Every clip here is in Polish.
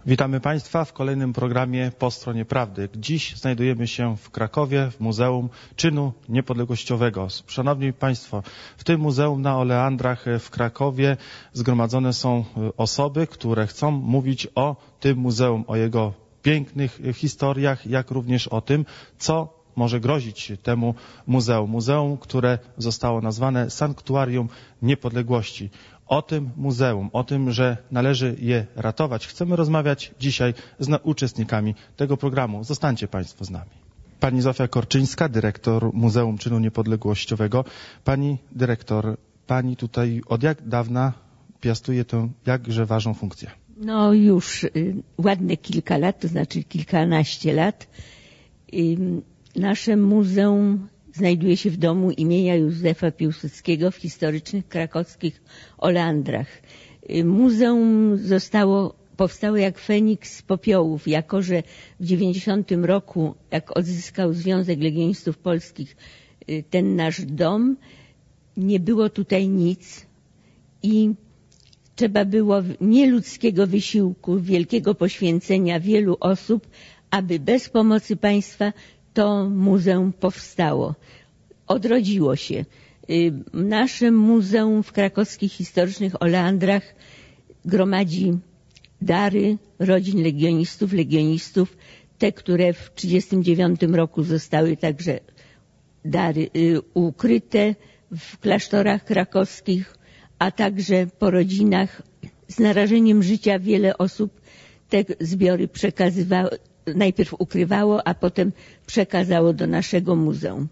Witamy Państwa w kolejnym programie Po stronie prawdy. Dziś znajdujemy się w Krakowie, w Muzeum Czynu Niepodległościowego. Szanowni Państwo, w tym muzeum na Oleandrach w Krakowie zgromadzone są osoby, które chcą mówić o tym muzeum, o jego pięknych historiach, jak również o tym, co może grozić temu muzeum. Muzeum, które zostało nazwane Sanktuarium Niepodległości. O tym muzeum, o tym, że należy je ratować, chcemy rozmawiać dzisiaj z uczestnikami tego programu. Zostańcie Państwo z nami. Pani Zofia Korczyńska, dyrektor Muzeum Czynu Niepodległościowego. Pani dyrektor, pani tutaj od jak dawna piastuje tę jakże ważną funkcję? No już ładne kilka lat, to znaczy kilkanaście lat. Nasze muzeum znajduje się w domu imienia Józefa Piłsudskiego w historycznych krakowskich Oleandrach. Muzeum powstało jak Feniks z popiołów, jako że w 90 roku, jak odzyskał Związek Legionistów Polskich ten nasz dom, nie było tutaj nic i trzeba było nieludzkiego wysiłku, wielkiego poświęcenia wielu osób, aby bez pomocy państwa to muzeum powstało, odrodziło się. Nasze muzeum w krakowskich historycznych Oleandrach gromadzi dary rodzin legionistów, te, które w 1939 roku zostały także dary ukryte w klasztorach krakowskich, a także po rodzinach. Z narażeniem życia wiele osób te zbiory przekazywało, najpierw ukrywało, a potem przekazało do naszego muzeum.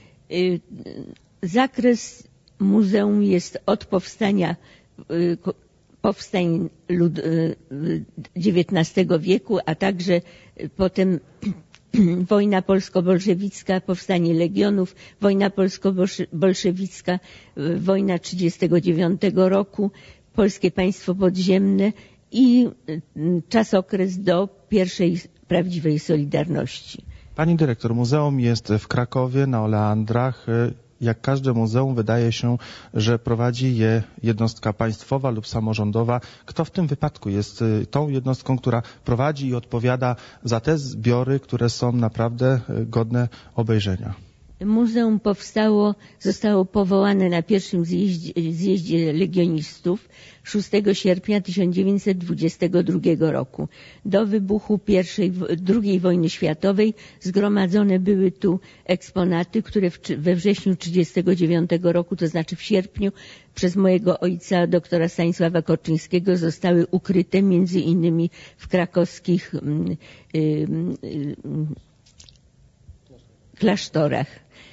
Zakres muzeum jest od powstań XIX wieku, a także potem wojna polsko-bolszewicka, powstanie legionów, wojna polsko-bolszewicka, wojna 1939 roku, polskie państwo podziemne i czasokres do pierwszej prawdziwej Solidarności. Pani dyrektor, muzeum jest w Krakowie na Oleandrach. Jak każde muzeum wydaje się, że prowadzi je jednostka państwowa lub samorządowa. Kto w tym wypadku jest tą jednostką, która prowadzi i odpowiada za te zbiory, które są naprawdę godne obejrzenia? Muzeum zostało powołane na pierwszym zjeździe legionistów 6 sierpnia 1922 roku. Do wybuchu II wojny światowej zgromadzone były tu eksponaty, które we wrześniu 1939 roku, to znaczy w sierpniu, przez mojego ojca, doktora Stanisława Korczyńskiego, zostały ukryte między innymi w krakowskich klasztorach.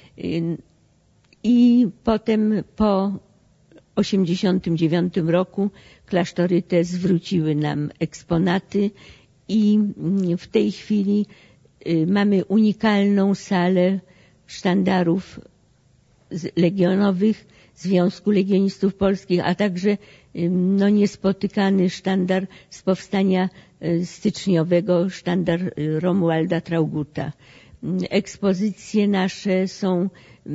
I potem po 1989 roku klasztory te zwróciły nam eksponaty i w tej chwili mamy unikalną salę sztandarów legionowych Związku Legionistów Polskich, a także niespotykany sztandar z powstania styczniowego, sztandar Romualda Traugutta. Ekspozycje nasze są,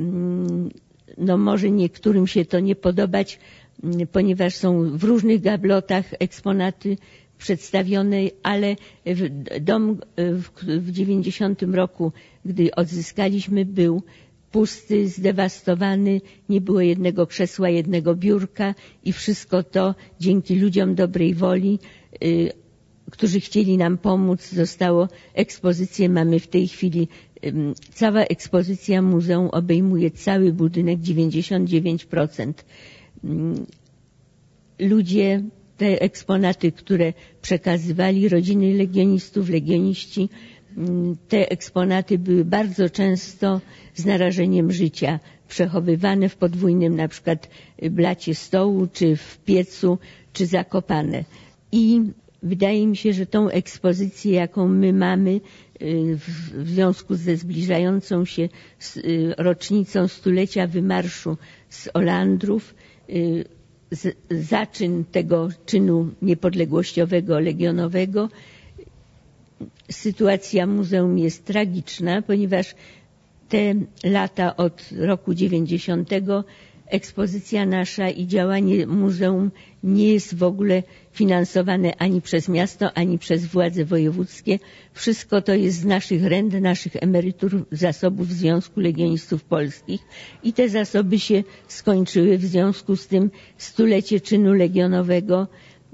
może niektórym się to nie podobać, ponieważ są w różnych gablotach eksponaty przedstawione, ale dom w 90 roku, gdy odzyskaliśmy, był pusty, zdewastowany, nie było jednego krzesła, jednego biurka i wszystko to dzięki ludziom dobrej woli, którzy chcieli nam pomóc, ekspozycję mamy w tej chwili. Cała ekspozycja muzeum obejmuje cały budynek, 99%. Ludzie, te eksponaty, które przekazywali rodziny legionistów, legioniści, te eksponaty były bardzo często z narażeniem życia przechowywane w podwójnym na przykład blacie stołu, czy w piecu, czy zakopane. I wydaje mi się, że tą ekspozycję, jaką my mamy w związku ze zbliżającą się rocznicą stulecia wymarszu z Oleandrów, zaczyn tego czynu niepodległościowego, legionowego, sytuacja muzeum jest tragiczna, ponieważ te lata od roku 90 ekspozycja nasza i działanie muzeum nie jest w ogóle finansowane ani przez miasto, ani przez władze wojewódzkie. Wszystko to jest z naszych rent, naszych emerytur, zasobów Związku Legionistów Polskich i te zasoby się skończyły. W związku z tym 100-lecie czynu legionowego,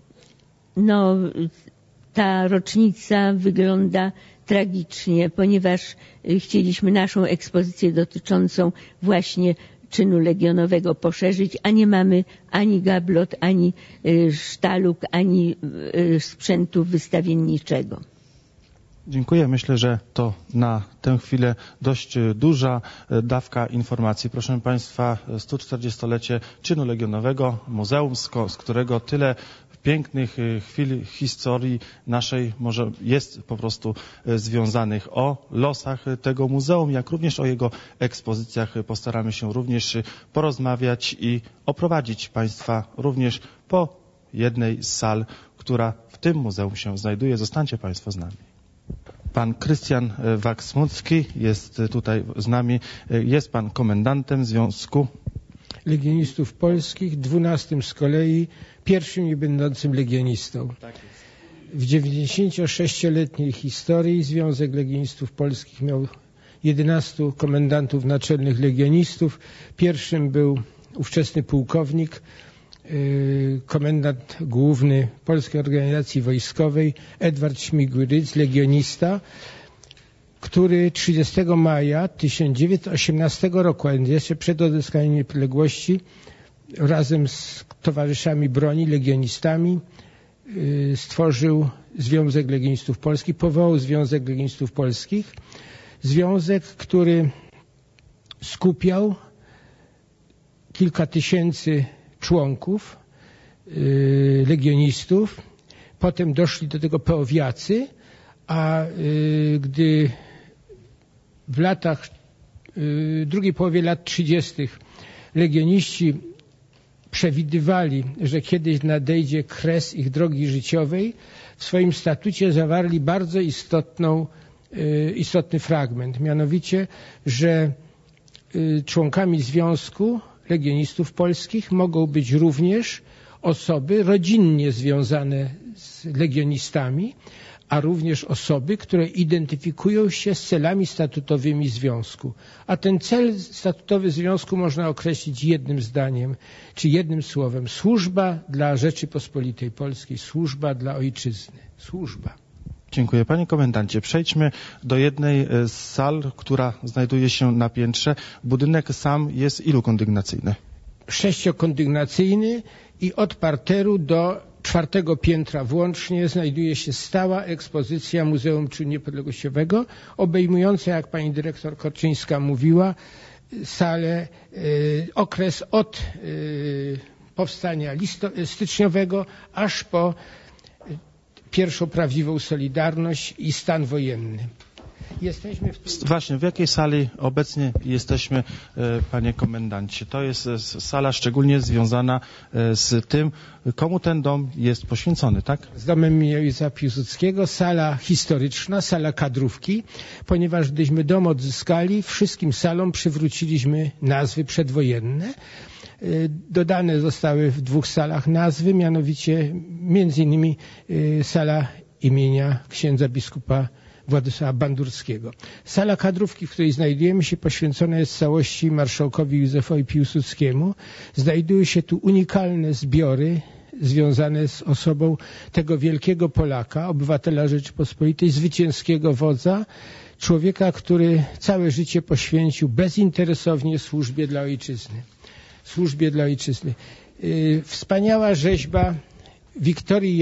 no ta rocznica wygląda tragicznie, ponieważ chcieliśmy naszą ekspozycję dotyczącą właśnie czynu legionowego poszerzyć, a nie mamy ani gablot, ani sztalug, ani sprzętu wystawienniczego. Dziękuję. Myślę, że to na tę chwilę dość duża dawka informacji. Proszę Państwa, 140-lecie czynu legionowego, muzeum, z którego tyle pięknych chwil historii naszej może jest po prostu związanych. O losach tego muzeum, jak również o jego ekspozycjach postaramy się również porozmawiać i oprowadzić Państwa również po jednej z sal, która w tym muzeum się znajduje. Zostańcie Państwo z nami. Pan Krystian Wak-Smucki jest tutaj z nami. Jest Pan komendantem Związku Legionistów Polskich, 12 z kolei, pierwszym nie będącym legionistą. Tak jest. W 96-letniej historii Związek Legionistów Polskich miał 11 komendantów naczelnych legionistów. Pierwszym był ówczesny pułkownik, komendant główny Polskiej Organizacji Wojskowej Edward Śmigły-Rydz, legionista, który 30 maja 1918 roku, a jeszcze przed odzyskaniem niepodległości, razem z towarzyszami broni, legionistami, stworzył Związek Legionistów Polskich, powołał Związek Legionistów Polskich. Związek, który skupiał kilka tysięcy członków, legionistów. Potem doszli do tego peowiacy, a gdy w drugiej połowie lat 30. legioniści przewidywali, że kiedyś nadejdzie kres ich drogi życiowej, w swoim statucie zawarli bardzo istotny fragment, mianowicie, że członkami Związku Legionistów Polskich mogą być również osoby rodzinnie związane z legionistami, a również osoby, które identyfikują się z celami statutowymi Związku. A ten cel statutowy Związku można określić jednym zdaniem, czy jednym słowem. Służba dla Rzeczypospolitej Polskiej, służba dla ojczyzny. Służba. Dziękuję. Panie komendancie, przejdźmy do jednej z sal, która znajduje się na piętrze. Budynek sam jest ilu kondygnacyjny? 6-kondygnacyjny i od parteru do 4. piętra włącznie znajduje się stała ekspozycja Muzeum Czynu Niepodległościowego, obejmująca, jak pani dyrektor Korczyńska mówiła, salę, okres od powstania styczniowego aż po pierwszą prawdziwą Solidarność i stan wojenny. Jesteśmy Właśnie, w jakiej sali obecnie jesteśmy, panie komendancie? To jest sala szczególnie związana z tym, komu ten dom jest poświęcony, tak? Z domem imienia Józefa Piłsudskiego, sala historyczna, sala kadrówki, ponieważ gdyśmy dom odzyskali, wszystkim salom przywróciliśmy nazwy przedwojenne. Dodane zostały w 2 salach nazwy, mianowicie między innymi sala imienia księdza biskupa Władysława Bandurskiego. Sala kadrówki, w której znajdujemy się, poświęcona jest w całości marszałkowi Józefowi Piłsudskiemu. Znajdują się tu unikalne zbiory związane z osobą tego wielkiego Polaka, obywatela Rzeczypospolitej, zwycięskiego wodza, człowieka, który całe życie poświęcił bezinteresownie służbie dla ojczyzny. Służbie dla ojczyzny. Wspaniała rzeźba Wiktorii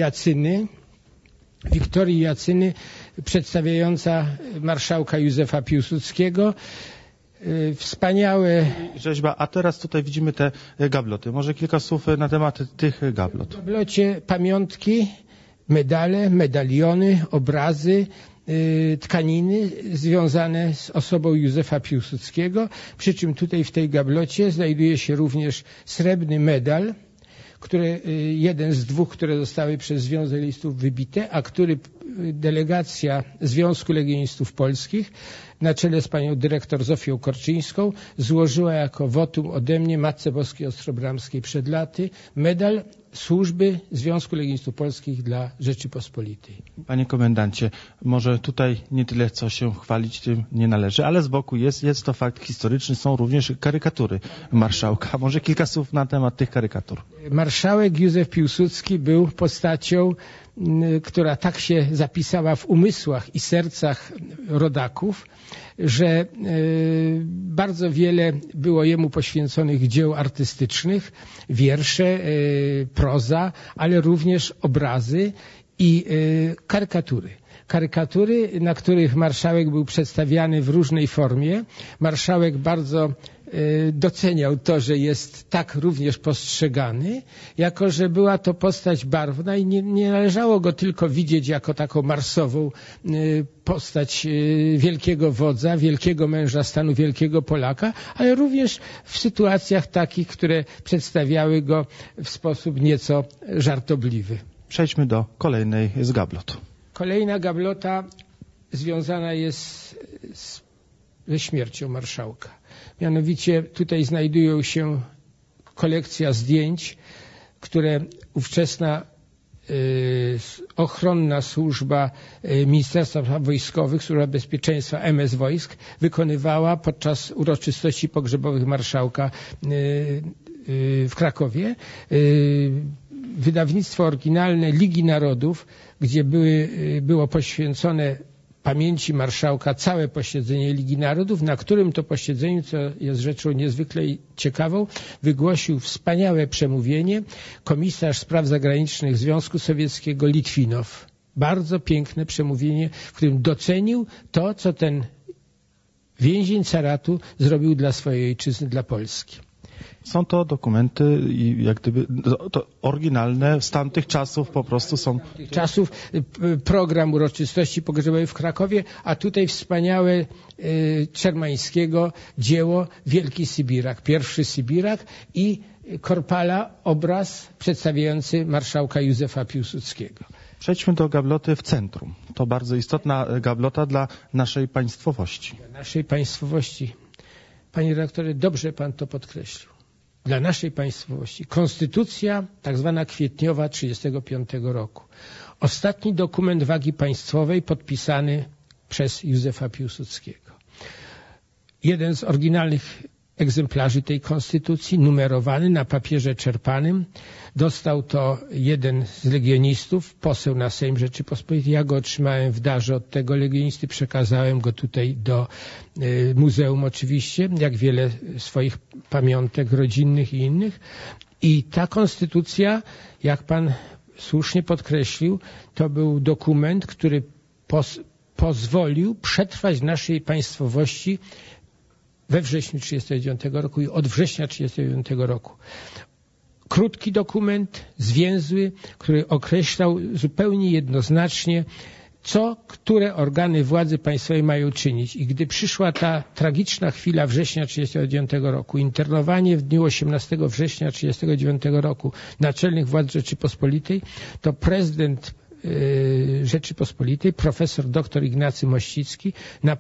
Jacyny przedstawiająca marszałka Józefa Piłsudskiego. Wspaniałe... Rzeźba, a teraz tutaj widzimy te gabloty. Może kilka słów na temat tych gablot. W gablocie pamiątki, medale, medaliony, obrazy, tkaniny związane z osobą Józefa Piłsudskiego. Przy czym tutaj w tej gablocie znajduje się również srebrny medal, jeden z dwóch, które zostały przez Związek Legionistów wybite, a który delegacja Związku Legionistów Polskich na czele z panią dyrektor Zofią Korczyńską złożyła jako wotum ode mnie Matce Boskiej Ostrobramskiej przed laty medal służby Związku Legionistów Polskich dla Rzeczypospolitej. Panie komendancie, może tutaj nie tyle co się chwalić tym nie należy, ale z boku jest to fakt historyczny, są również karykatury marszałka. Może kilka słów na temat tych karykatur. Marszałek Józef Piłsudski był postacią, która tak się zapisała w umysłach i sercach rodaków, że bardzo wiele było jemu poświęconych dzieł artystycznych, wiersze, proza, ale również obrazy i karykatury. Karykatury, na których marszałek był przedstawiany w różnej formie. Marszałek bardzo doceniał to, że jest tak również postrzegany, jako że była to postać barwna i nie należało go tylko widzieć jako taką marsową postać wielkiego wodza, wielkiego męża stanu, wielkiego Polaka, ale również w sytuacjach takich, które przedstawiały go w sposób nieco żartobliwy. Przejdźmy do kolejnej z gablot. Kolejna gablota związana jest ze śmiercią marszałka. Mianowicie tutaj znajdują się kolekcja zdjęć, które ówczesna ochronna służba Ministerstwa Spraw Wojskowych, Służba Bezpieczeństwa MS Wojsk wykonywała podczas uroczystości pogrzebowych marszałka w Krakowie. Wydawnictwo oryginalne Ligi Narodów, gdzie było poświęcone pamięci marszałka całe posiedzenie Ligi Narodów, na którym to posiedzeniu, co jest rzeczą niezwykle ciekawą, wygłosił wspaniałe przemówienie komisarz spraw zagranicznych Związku Sowieckiego Litwinow. Bardzo piękne przemówienie, w którym docenił to, co ten więzień caratu zrobił dla swojej ojczyzny, dla Polski. Są to dokumenty i jak gdyby to oryginalne z tamtych czasów po prostu są. Z tamtych czasów program uroczystości pogrzebowej w Krakowie, a tutaj wspaniałe Czermańskiego dzieło Wielki Sybirak, pierwszy Sybirak i Korpala obraz przedstawiający marszałka Józefa Piłsudskiego. Przejdźmy do gabloty w centrum. To bardzo istotna gablota dla naszej państwowości. Dla naszej państwowości. Panie redaktorze, dobrze pan to podkreślił. Dla naszej państwowości. Konstytucja tak zwana kwietniowa 1935 roku. Ostatni dokument wagi państwowej podpisany przez Józefa Piłsudskiego. Jeden z oryginalnych egzemplarzy tej konstytucji, numerowany na papierze czerpanym. Dostał to jeden z legionistów, poseł na Sejm Rzeczypospolitej. Ja go otrzymałem w darze od tego legionisty, przekazałem go tutaj do muzeum oczywiście, jak wiele swoich pamiątek rodzinnych i innych. I ta konstytucja, jak pan słusznie podkreślił, to był dokument, który pozwolił przetrwać naszej państwowości we wrześniu 1939 roku i od września 1939 roku. Krótki dokument, zwięzły, który określał zupełnie jednoznacznie, co które organy władzy państwowej mają czynić. I gdy przyszła ta tragiczna chwila września 1939 roku, internowanie w dniu 18 września 1939 roku naczelnych władz Rzeczypospolitej, to prezydent Rzeczypospolitej, profesor dr Ignacy Mościcki,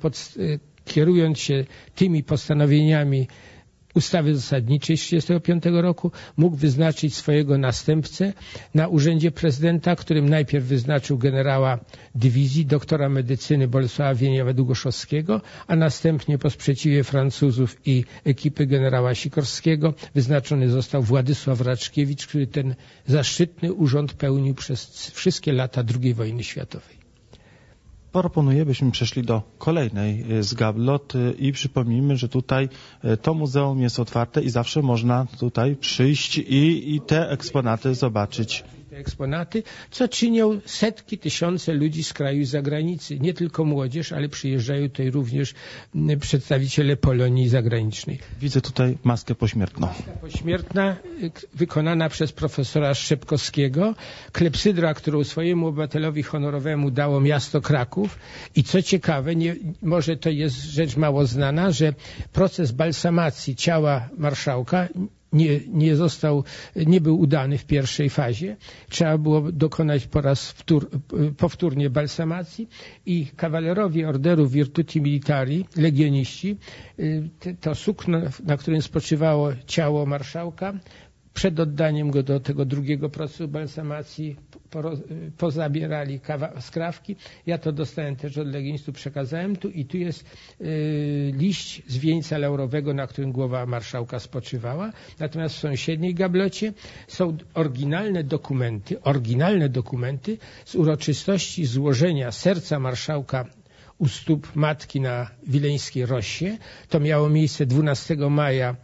kierując się tymi postanowieniami ustawy zasadniczej z 1935 roku, mógł wyznaczyć swojego następcę na urzędzie prezydenta, którym najpierw wyznaczył generała dywizji, doktora medycyny Bolesława Wieniawa-Długoszowskiego, a następnie po sprzeciwie Francuzów i ekipy generała Sikorskiego wyznaczony został Władysław Raczkiewicz, który ten zaszczytny urząd pełnił przez wszystkie lata II wojny światowej. Proponuję, byśmy przeszli do kolejnej z gablot i przypomnijmy, że tutaj to muzeum jest otwarte i zawsze można tutaj przyjść i te eksponaty zobaczyć. Te eksponaty, co czynią setki, tysiące ludzi z kraju i z zagranicy. Nie tylko młodzież, ale przyjeżdżają tutaj również przedstawiciele Polonii zagranicznej. Widzę tutaj maskę pośmiertną. Maska pośmiertna wykonana przez profesora Szczepkowskiego, klepsydra, którą swojemu obywatelowi honorowemu dało miasto Kraków. I co ciekawe, może to jest rzecz mało znana, że proces balsamacji ciała marszałka nie był udany w pierwszej fazie. Trzeba było dokonać powtórnie balsamacji i kawalerowie Orderu Virtuti Militari, legioniści, to sukno, na którym spoczywało ciało marszałka, przed oddaniem go do tego drugiego procesu balsamacji pozabierali skrawki. Ja to dostałem też od legionistów, przekazałem tu i tu jest liść z wieńca laurowego, na którym głowa marszałka spoczywała. Natomiast w sąsiedniej gablocie są oryginalne dokumenty z uroczystości złożenia serca marszałka u stóp matki na Wileńskiej Rossie. To miało miejsce 12 maja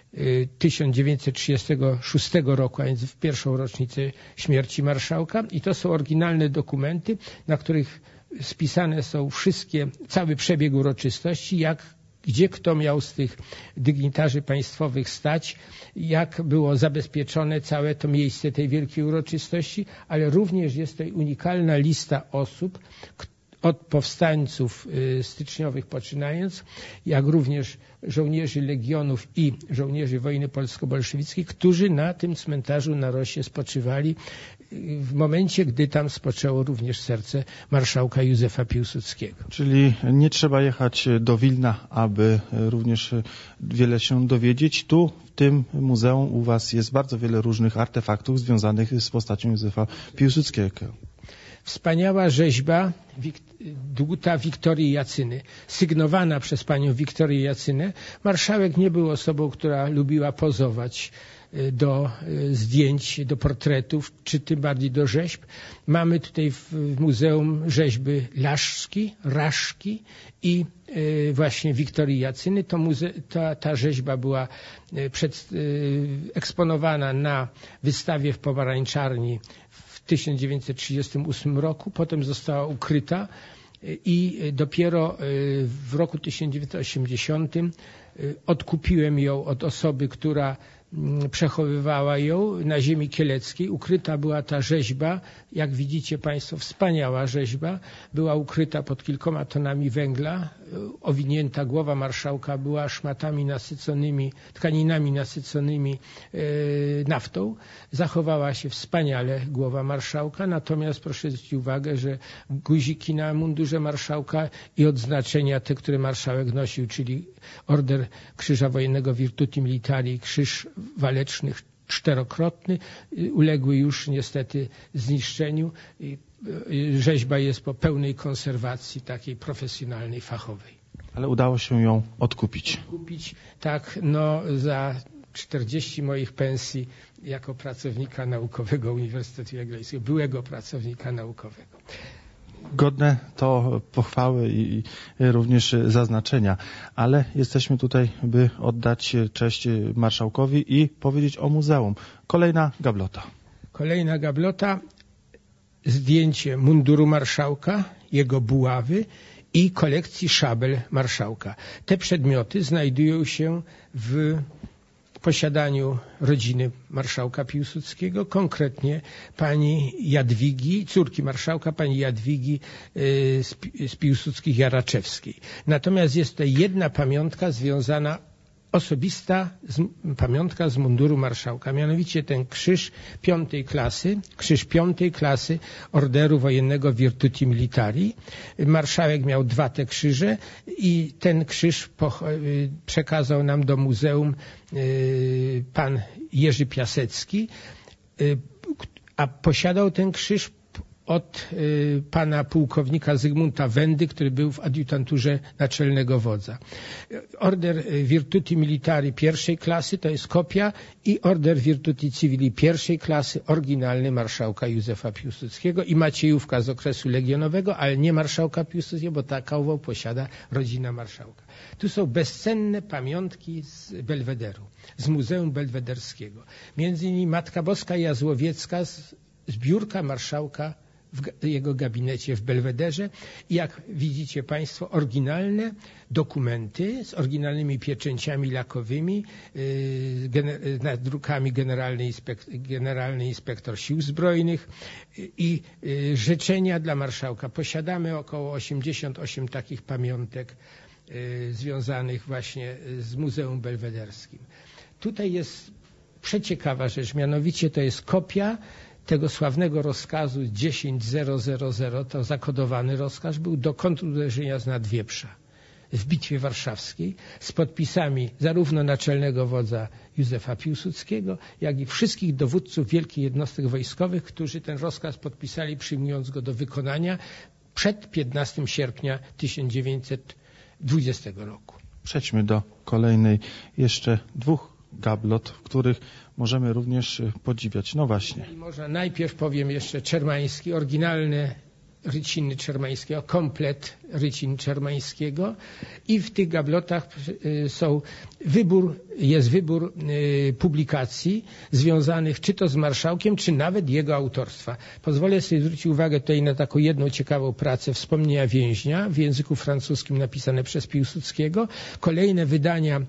1936 roku, a więc w pierwszą rocznicę śmierci marszałka, i to są oryginalne dokumenty, na których spisane są cały przebieg uroczystości, gdzie kto miał z tych dygnitarzy państwowych stać, jak było zabezpieczone całe to miejsce tej wielkiej uroczystości, ale również jest to unikalna lista osób, od powstańców styczniowych poczynając, jak również żołnierzy legionów i żołnierzy wojny polsko-bolszewickiej, którzy na tym cmentarzu na Rossie spoczywali w momencie, gdy tam spoczęło również serce marszałka Józefa Piłsudskiego. Czyli nie trzeba jechać do Wilna, aby również wiele się dowiedzieć. Tu w tym muzeum u was jest bardzo wiele różnych artefaktów związanych z postacią Józefa Piłsudskiego. Wspaniała rzeźba dłuta Wiktorii Jacyny, sygnowana przez panią Wiktorię Jacynę. Marszałek nie był osobą, która lubiła pozować do zdjęć, do portretów, czy tym bardziej do rzeźb. Mamy tutaj w muzeum rzeźby Raszki i właśnie Wiktorii Jacyny. Ta rzeźba była eksponowana na wystawie w Pomarańczarni w 1938 roku, potem została ukryta i dopiero w roku 1980 odkupiłem ją od osoby, która przechowywała ją na ziemi kieleckiej. Ukryta była ta rzeźba, jak widzicie Państwo, wspaniała rzeźba, była ukryta pod kilkoma tonami węgla, owinięta głowa marszałka była szmatami nasyconymi, tkaninami nasyconymi naftą. Zachowała się wspaniale głowa marszałka, natomiast proszę zwrócić uwagę, że guziki na mundurze marszałka i odznaczenia te, które marszałek nosił, czyli Order Krzyża Wojennego Virtuti Militari, krzyż waleczny czterokrotny, uległy już niestety zniszczeniu. Rzeźba jest po pełnej konserwacji takiej profesjonalnej, fachowej. Ale udało się ją odkupić. Tak, za 40 moich pensji jako pracownika naukowego Uniwersytetu Jagiellońskiego, byłego pracownika naukowego. Godne to pochwały i również zaznaczenia, ale jesteśmy tutaj, by oddać cześć marszałkowi i powiedzieć o muzeum. Kolejna gablota, zdjęcie munduru marszałka, jego buławy i kolekcji szabel marszałka. Te przedmioty znajdują się w posiadaniu rodziny marszałka Piłsudskiego, konkretnie pani Jadwigi, córki marszałka, pani Jadwigi z Piłsudskich-Jaraczewskiej. Natomiast jest to jedna pamiątka związana, osobista pamiątka z munduru marszałka, mianowicie ten krzyż 5. klasy Orderu Wojennego Virtuti Militari. Marszałek miał 2 te krzyże i ten krzyż przekazał nam do muzeum pan Jerzy Piasecki, a posiadał ten krzyż od pana pułkownika Zygmunta Wendy, który był w adiutanturze naczelnego wodza. Order Virtuti Militari 1. klasy to jest kopia i Order Virtuti Civili 1. klasy oryginalny marszałka Józefa Piłsudskiego i maciejówka z okresu legionowego, ale nie marszałka Piłsudskiego, bo takową posiada rodzina marszałka. Tu są bezcenne pamiątki z Belwederu, z Muzeum Belwederskiego. Między innymi Matka Boska Jazłowiecka, zbiórka marszałka w jego gabinecie w Belwederze. I jak widzicie Państwo, oryginalne dokumenty z oryginalnymi pieczęciami lakowymi, drukami Generalny Inspektor Sił Zbrojnych i życzenia dla marszałka. Posiadamy około 88 takich pamiątek związanych właśnie z Muzeum Belwederskim. Tutaj jest przeciekawa rzecz, mianowicie to jest kopia tego sławnego rozkazu 10.000, to zakodowany rozkaz był do kontruderzenia z Nadwieprza w Bitwie Warszawskiej z podpisami zarówno naczelnego wodza Józefa Piłsudskiego, jak i wszystkich dowódców wielkich jednostek wojskowych, którzy ten rozkaz podpisali, przyjmując go do wykonania przed 15 sierpnia 1920 roku. Przejdźmy do kolejnej, jeszcze 2 gablot, w których możemy również podziwiać. No właśnie. I może najpierw powiem jeszcze Czermański, oryginalne ryciny Czermańskiego, komplet rycin Czermańskiego i w tych gablotach jest wybór publikacji związanych czy to z marszałkiem, czy nawet jego autorstwa. Pozwolę sobie zwrócić uwagę tutaj na taką jedną ciekawą pracę Wspomnienia więźnia w języku francuskim napisane przez Piłsudskiego. Kolejne wydania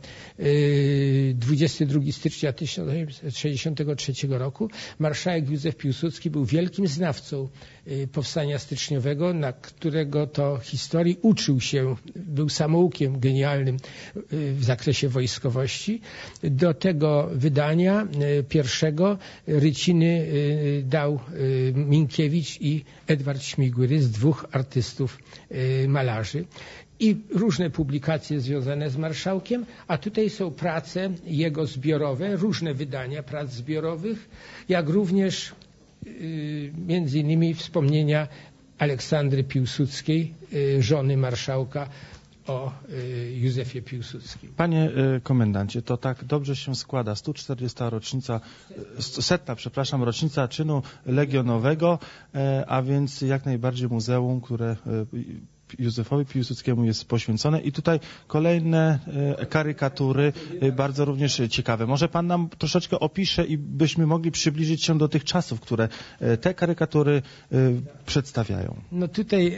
22 stycznia 1963 roku. Marszałek Józef Piłsudski był wielkim znawcą powstania styczniowego, na którego to historii uczył się, był samoukiem genialnym w zakresie wojskowości. Do tego wydania pierwszego ryciny dał Minkiewicz i Edward Śmigły-Rys, 2 artystów malarzy. I różne publikacje związane z marszałkiem, a tutaj są prace jego zbiorowe, różne wydania prac zbiorowych, jak również między innymi wspomnienia Aleksandry Piłsudskiej, żony marszałka, o Józefie Piłsudskim. Panie komendancie, to tak dobrze się składa. 140. rocznica, 100. rocznica czynu legionowego, a więc jak najbardziej muzeum, które Józefowi Piłsudskiemu jest poświęcone. I tutaj kolejne karykatury, bardzo również ciekawe. Może pan nam troszeczkę opisze i byśmy mogli przybliżyć się do tych czasów, które te karykatury przedstawiają. No tutaj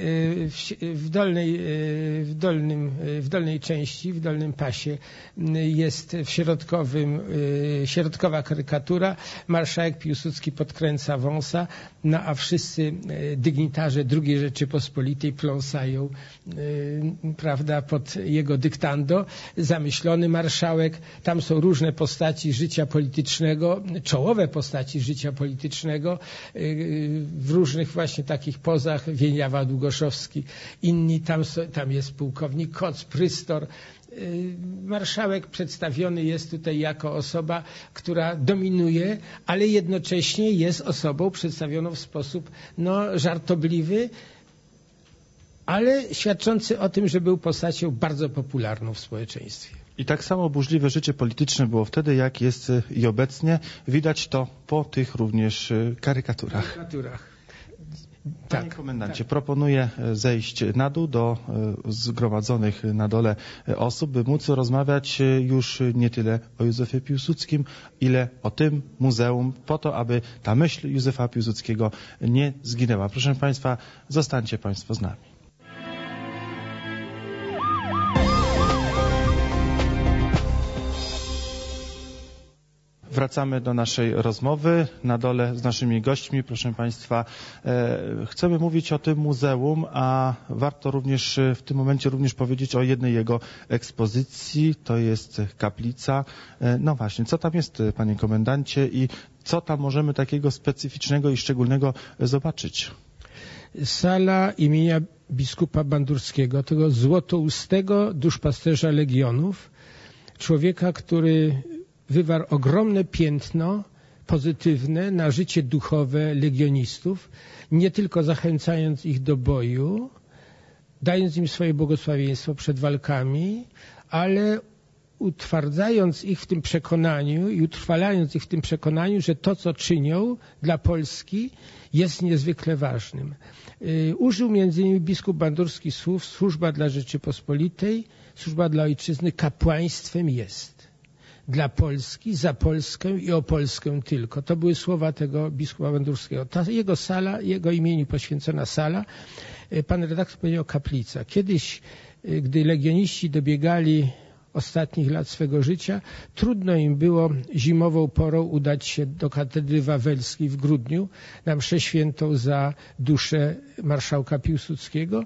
w dolnej części, w dolnym pasie jest środkowa karykatura. Marszałek Piłsudski podkręca wąsa, no a wszyscy dygnitarze II Rzeczypospolitej pląsają, prawda, pod jego dyktando. Zamyślony marszałek, tam są różne postaci życia politycznego, czołowe postaci życia politycznego, w różnych właśnie takich pozach, Wieniawa Długoszowski, inni, tam jest pułkownik Koc, Prystor. Marszałek przedstawiony jest tutaj jako osoba, która dominuje, ale jednocześnie jest osobą przedstawioną w sposób żartobliwy, ale świadczący o tym, że był postacią bardzo popularną w społeczeństwie. I tak samo burzliwe życie polityczne było wtedy, jak jest i obecnie. Widać to po tych również karykaturach. Panie komendancie, proponuję zejść na dół do zgromadzonych na dole osób, by móc rozmawiać już nie tyle o Józefie Piłsudskim, ile o tym muzeum, po to, aby ta myśl Józefa Piłsudskiego nie zginęła. Proszę Państwa, zostańcie Państwo z nami. Wracamy do naszej rozmowy na dole z naszymi gośćmi. Proszę Państwa, chcemy mówić o tym muzeum, a warto również w tym momencie powiedzieć o jednej jego ekspozycji. To jest kaplica. No właśnie, co tam jest, panie komendancie, i co tam możemy takiego specyficznego i szczególnego zobaczyć? Sala imienia biskupa Bandurskiego, tego złotoustego duszpasterza Legionów, człowieka, który wywarł ogromne piętno pozytywne na życie duchowe legionistów, nie tylko zachęcając ich do boju, dając im swoje błogosławieństwo przed walkami, ale utwardzając ich w tym przekonaniu i utrwalając ich w tym przekonaniu, że to, co czynią dla Polski, jest niezwykle ważnym. Użył między innymi biskup Bandurski słów: służba dla Rzeczypospolitej, służba dla ojczyzny kapłaństwem jest. Dla Polski, za Polskę i o Polskę tylko. To były słowa tego biskupa Bandurskiego. Ta jego sala, jego imieniu poświęcona sala, pan redaktor powiedział kaplica. Kiedyś, gdy legioniści dobiegali ostatnich lat swego życia. Trudno im było zimową porą udać się do katedry wawelskiej w grudniu na mszę świętą za duszę marszałka Piłsudskiego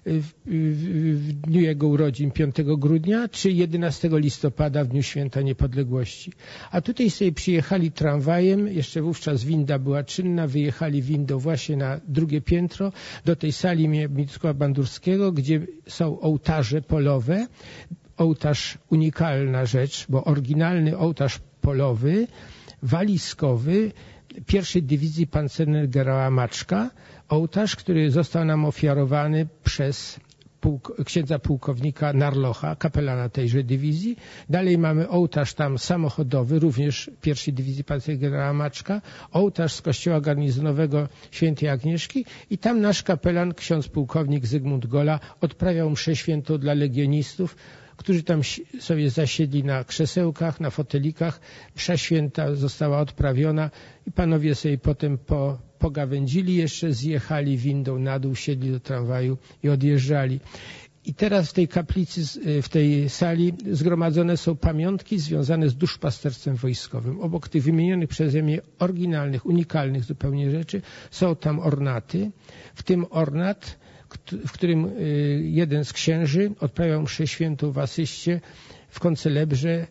w dniu jego urodzin 5 grudnia, czy 11 listopada w dniu Święta Niepodległości. A tutaj sobie przyjechali tramwajem, jeszcze wówczas winda była czynna, wyjechali windą właśnie na drugie piętro do tej sali Mickiewicza Bandurskiego, gdzie są ołtarze polowe. Ołtarz unikalna rzecz, bo oryginalny ołtarz polowy, walizkowy pierwszej dywizji pancernej generała Maczka. Ołtarz, który został nam ofiarowany przez księdza pułkownika Narlocha, kapelana tejże dywizji. Dalej mamy ołtarz tam samochodowy, również pierwszej dywizji pancernej generała Maczka. Ołtarz z kościoła garnizonowego świętej Agnieszki i tam nasz kapelan, ksiądz pułkownik Zygmunt Gola, odprawiał mszę świętą dla legionistów, którzy tam sobie zasiedli na krzesełkach, na fotelikach. Msza święta została odprawiona i panowie sobie potem pogawędzili jeszcze, zjechali windą na dół, siedli do tramwaju i odjeżdżali. I teraz w tej kaplicy, w tej sali zgromadzone są pamiątki związane z duszpasterstwem wojskowym. Obok tych wymienionych przeze mnie oryginalnych, unikalnych zupełnie rzeczy są tam ornaty, w tym ornat, w którym jeden z księży odprawiał mszę świętą w asyście w koncelebrze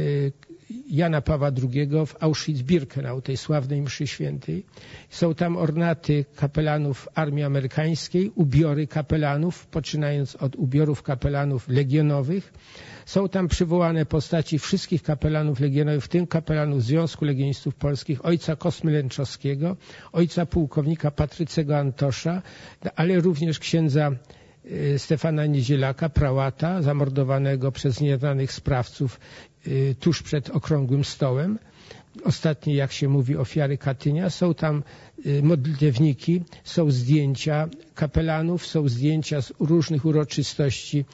Jana Pawła II w Auschwitz-Birkenau, tej sławnej mszy świętej. Są tam ornaty kapelanów armii amerykańskiej, ubiory kapelanów, poczynając od ubiorów kapelanów legionowych. Są tam przywołane postaci wszystkich kapelanów legionowych, w tym kapelanów Związku Legionistów Polskich, ojca Kosmy Lęczowskiego, ojca pułkownika Patrycego Antosza, ale również księdza Stefana Niedzielaka, prałata, zamordowanego przez nieznanych sprawców tuż przed Okrągłym Stołem. Ostatnie, jak się mówi, ofiary Katynia. Są tam modlitewniki, są zdjęcia kapelanów, są zdjęcia z różnych uroczystości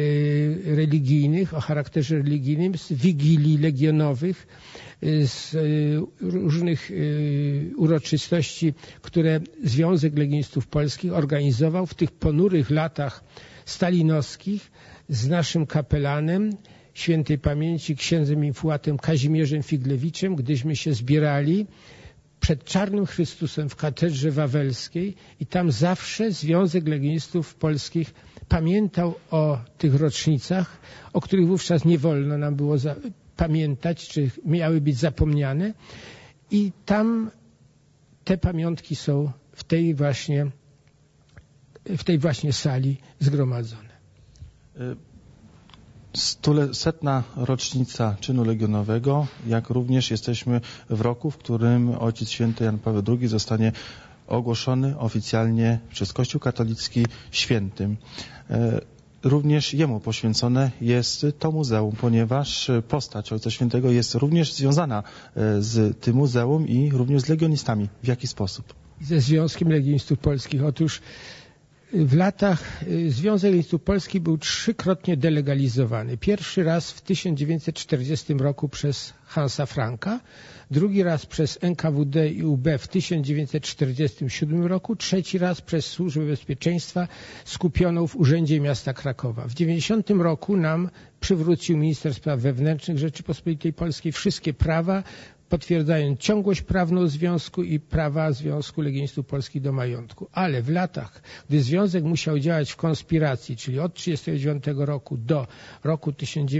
religijnych, o charakterze religijnym, z wigilii legionowych, z różnych uroczystości, które Związek Legionistów Polskich organizował w tych ponurych latach stalinowskich z naszym kapelanem świętej pamięci księdzem infułatem Kazimierzem Figlewiczem, gdyśmy się zbierali przed Czarnym Chrystusem w katedrze wawelskiej i tam zawsze Związek Legionistów Polskich pamiętał o tych rocznicach, o których wówczas nie wolno nam było pamiętać, czy miały być zapomniane. I tam te pamiątki są w tej właśnie sali zgromadzone. 100. rocznica czynu legionowego, jak również jesteśmy w roku, w którym Ojciec Święty Jan Paweł II zostanie ogłoszony oficjalnie przez Kościół katolicki świętym. Również jemu poświęcone jest to muzeum, ponieważ postać Ojca Świętego jest również związana z tym muzeum i również z legionistami. W jaki sposób? Ze Związkiem Legionistów Polskich. Otóż w latach Związek Legionistów Polskich był 3-krotnie delegalizowany. Pierwszy raz w 1940 roku przez Hansa Franka, drugi raz przez NKWD i UB w 1947 roku, trzeci raz przez Służbę Bezpieczeństwa skupioną w Urzędzie Miasta Krakowa. W 1990 roku nam przywrócił Minister Spraw Wewnętrznych Rzeczypospolitej Polskiej wszystkie prawa, potwierdzając ciągłość prawną związku i prawa Związku Legionistów Polskich do majątku. Ale w latach, gdy związek musiał działać w konspiracji, czyli od 1939 roku do roku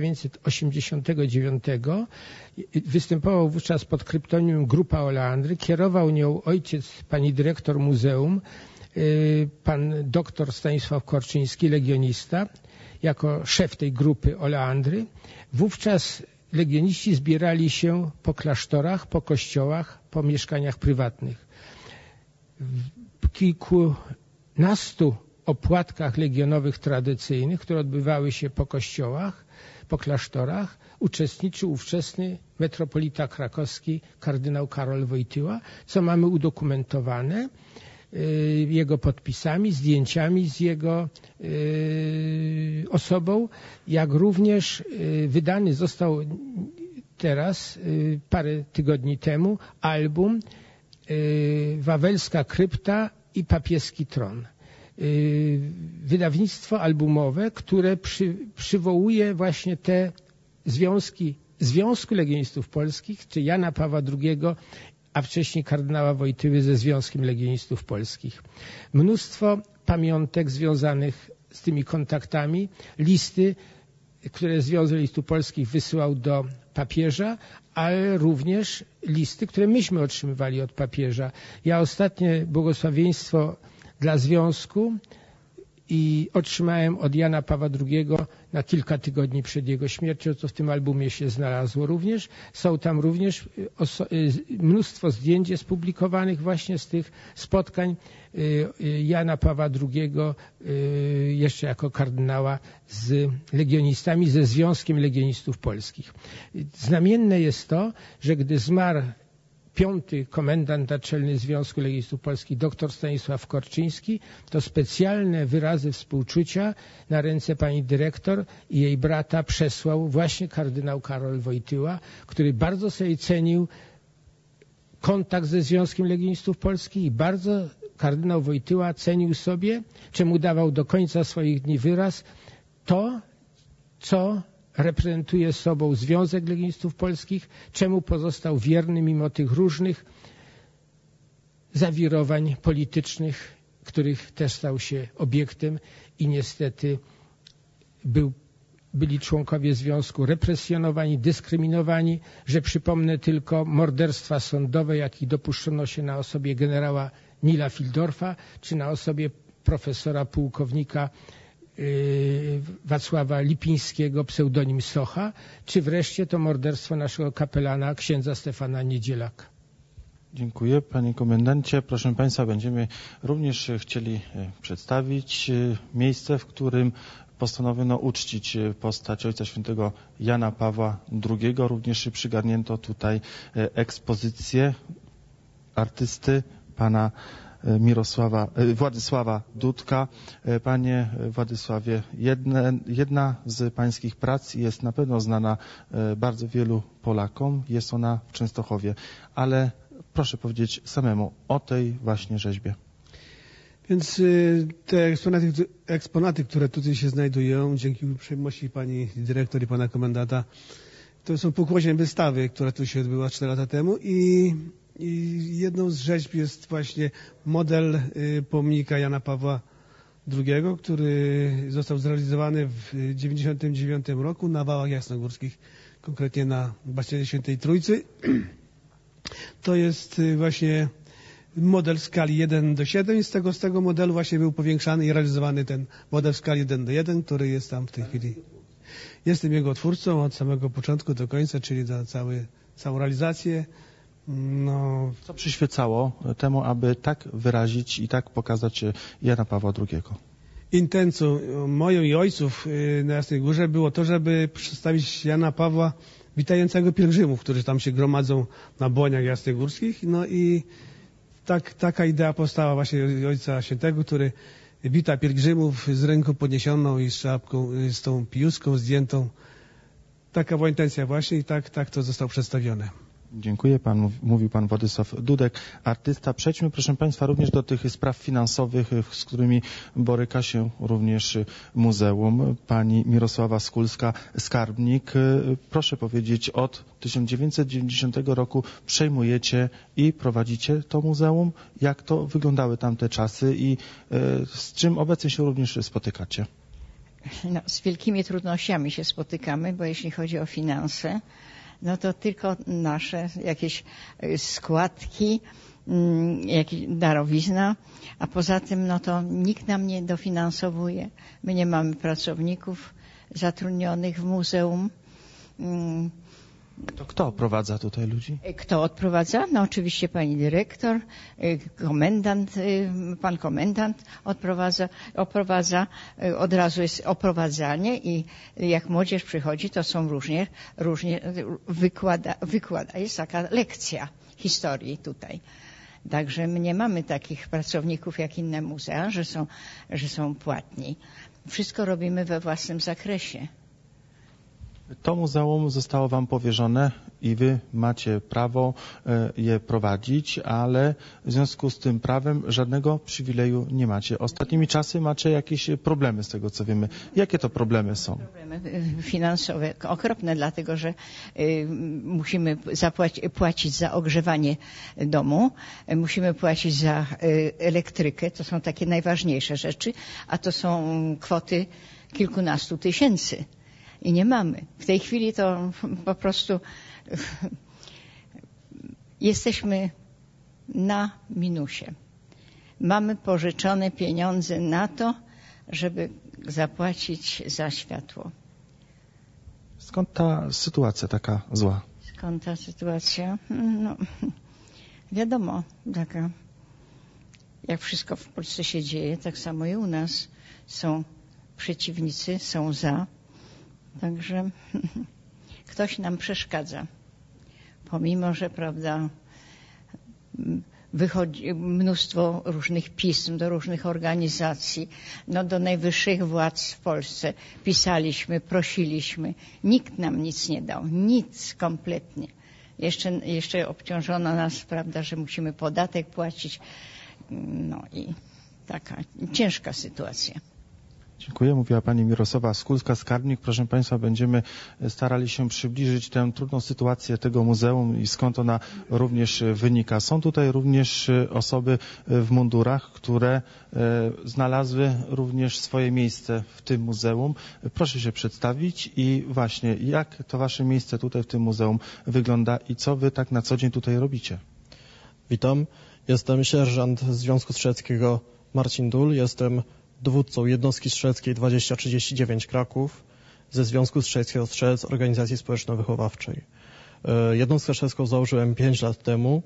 1989, występował wówczas pod kryptonimem Grupa Oleandry, kierował nią ojciec, pani dyrektor muzeum, pan doktor Stanisław Korczyński, legionista, jako szef tej grupy Oleandry. Wówczas legioniści zbierali się po klasztorach, po kościołach, po mieszkaniach prywatnych. W kilkunastu opłatkach legionowych tradycyjnych, które odbywały się po kościołach, po klasztorach, uczestniczył ówczesny metropolita krakowski kardynał Karol Wojtyła, co mamy udokumentowane jego podpisami, zdjęciami z jego osobą, jak również wydany został teraz, parę tygodni temu, album Wawelska Krypta i Papieski Tron. Wydawnictwo albumowe, które przywołuje właśnie te związki Związku Legionistów Polskich, czy Jana Pawła II, a wcześniej kardynała Wojtyły ze Związkiem Legionistów Polskich. Mnóstwo pamiątek związanych z tymi kontaktami, listy, które Związek Legionistów Polskich wysyłał do papieża, ale również listy, które myśmy otrzymywali od papieża. Ja ostatnie błogosławieństwo dla Związku i otrzymałem od Jana Pawła II na kilka tygodni przed jego śmiercią, co w tym albumie się znalazło również. Są tam również mnóstwo zdjęć jest publikowanych właśnie z tych spotkań Jana Pawła II jeszcze jako kardynała z legionistami, ze Związkiem Legionistów Polskich. Znamienne jest to, że gdy zmarł 5. komendant naczelny Związku Legionistów Polskich, dr Stanisław Korczyński, to specjalne wyrazy współczucia na ręce pani dyrektor i jej brata przesłał właśnie kardynał Karol Wojtyła, który bardzo sobie cenił kontakt ze Związkiem Legionistów Polskich i bardzo kardynał Wojtyła cenił sobie, czemu dawał do końca swoich dni wyraz, to, co reprezentuje sobą Związek Legionistów Polskich, czemu pozostał wierny mimo tych różnych zawirowań politycznych, których też stał się obiektem i niestety byli członkowie Związku represjonowani, dyskryminowani, że przypomnę tylko morderstwa sądowe, jakich dopuszczono się na osobie generała Nila Fildorfa, czy na osobie profesora pułkownika Wacława Lipińskiego, pseudonim Socha, czy wreszcie to morderstwo naszego kapelana, księdza Stefana Niedzielaka. Dziękuję, panie komendancie. Proszę państwa, będziemy również chcieli przedstawić miejsce, w którym postanowiono uczcić postać Ojca Świętego Jana Pawła II. Również przygarnięto tutaj ekspozycję artysty, pana Władysława Dudka. Panie Władysławie, jedna z pańskich prac jest na pewno znana bardzo wielu Polakom. Jest ona w Częstochowie, ale proszę powiedzieć samemu o tej właśnie rzeźbie. Więc te eksponaty, które tutaj się znajdują, dzięki uprzejmości pani dyrektor i pana komendanta, to są pokłosie wystawy, która tu się odbyła 4 lata temu i jedną z rzeźb jest właśnie model pomnika Jana Pawła II, który został zrealizowany w 1999 roku na Wałach Jasnogórskich, konkretnie na Bastionie Świętej Trójcy. To jest właśnie model w skali 1:7 i z tego modelu właśnie był powiększany i realizowany ten model w skali 1:1, który jest tam w tej chwili. Jestem jego twórcą od samego początku do końca, czyli za całą realizację. No. Co przyświecało temu, aby tak wyrazić i tak pokazać Jana Pawła II? Intencją moją i ojców na Jasnej Górze było to, żeby przedstawić Jana Pawła witającego pielgrzymów, którzy tam się gromadzą na błoniach jasnogórskich. No i taka idea powstała właśnie Ojca Świętego, który wita pielgrzymów z ręką podniesioną i z szapką, z tą pijuską zdjętą. Taka była intencja właśnie i tak to zostało przedstawione. Dziękuję. Mówił pan Władysław Dudek, artysta. Przejdźmy, proszę państwa, również do tych spraw finansowych, z którymi boryka się również muzeum. Pani Mirosława Skulska, skarbnik. Proszę powiedzieć, od 1990 roku przejmujecie i prowadzicie to muzeum. Jak to wyglądały tamte czasy i z czym obecnie się również spotykacie? No, z wielkimi trudnościami się spotykamy, bo jeśli chodzi o finanse, no to tylko nasze jakieś składki, jakieś darowizna, a poza tym no to nikt nam nie dofinansowuje. My nie mamy pracowników zatrudnionych w muzeum. To kto odprowadza tutaj ludzi? Kto odprowadza? No oczywiście pani dyrektor, komendant, pan komendant oprowadza, od razu jest oprowadzanie i jak młodzież przychodzi, to są różnie wykłada. Jest taka lekcja historii tutaj. Także my nie mamy takich pracowników jak inne muzea, że są płatni. Wszystko robimy we własnym zakresie. To muzeum zostało wam powierzone i wy macie prawo je prowadzić, ale w związku z tym prawem żadnego przywileju nie macie. Ostatnimi czasy macie jakieś problemy, z tego co wiemy. Jakie to problemy są? Problemy finansowe okropne, dlatego że musimy płacić za ogrzewanie domu, musimy płacić za elektrykę, to są takie najważniejsze rzeczy, a to są kwoty kilkunastu tysięcy. I nie mamy. W tej chwili to po prostu jesteśmy na minusie. Mamy pożyczone pieniądze na to, żeby zapłacić za światło. Skąd ta sytuacja taka zła? Skąd ta sytuacja? No, wiadomo, taka, jak wszystko w Polsce się dzieje, tak samo i u nas. Są przeciwnicy, są za. Także ktoś nam przeszkadza. Pomimo, że, prawda, wychodzi mnóstwo różnych pism do różnych organizacji, no do najwyższych władz w Polsce pisaliśmy, prosiliśmy. Nikt nam nic nie dał. Nic kompletnie. Jeszcze obciążono nas, prawda, że musimy podatek płacić. No i taka ciężka sytuacja. Dziękuję. Mówiła pani Mirosława Skulska-Skarbnik. Proszę państwa, będziemy starali się przybliżyć tę trudną sytuację tego muzeum i skąd ona również wynika. Są tutaj również osoby w mundurach, które znalazły również swoje miejsce w tym muzeum. Proszę się przedstawić i właśnie jak to wasze miejsce tutaj w tym muzeum wygląda i co wy tak na co dzień tutaj robicie? Witam. Jestem sierżant Związku Strzeleckiego Marcin Dul. Jestem dowódcą jednostki strzeleckiej 2039 Kraków ze Związku Strzeleckiego Strzelec Organizacji Społeczno-Wychowawczej. Jednostkę strzelecką założyłem 5 lat temu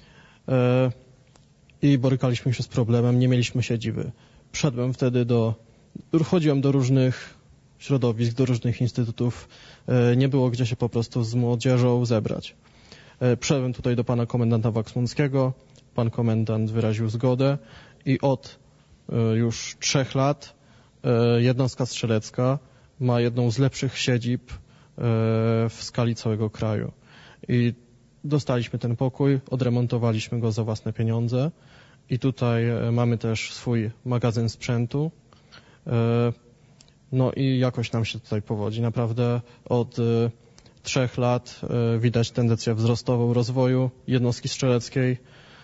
i borykaliśmy się z problemem, nie mieliśmy siedziby. Chodziłem do różnych środowisk, do różnych instytutów, nie było gdzie się po prostu z młodzieżą zebrać. Przyszedłem tutaj do pana komendanta Waksmundzkiego, pan komendant wyraził zgodę i od już 3 lat jednostka strzelecka ma jedną z lepszych siedzib w skali całego kraju. I dostaliśmy ten pokój, odremontowaliśmy go za własne pieniądze i tutaj mamy też swój magazyn sprzętu. No i jakoś nam się tutaj powodzi. Naprawdę od 3 lat widać tendencję wzrostową rozwoju jednostki strzeleckiej.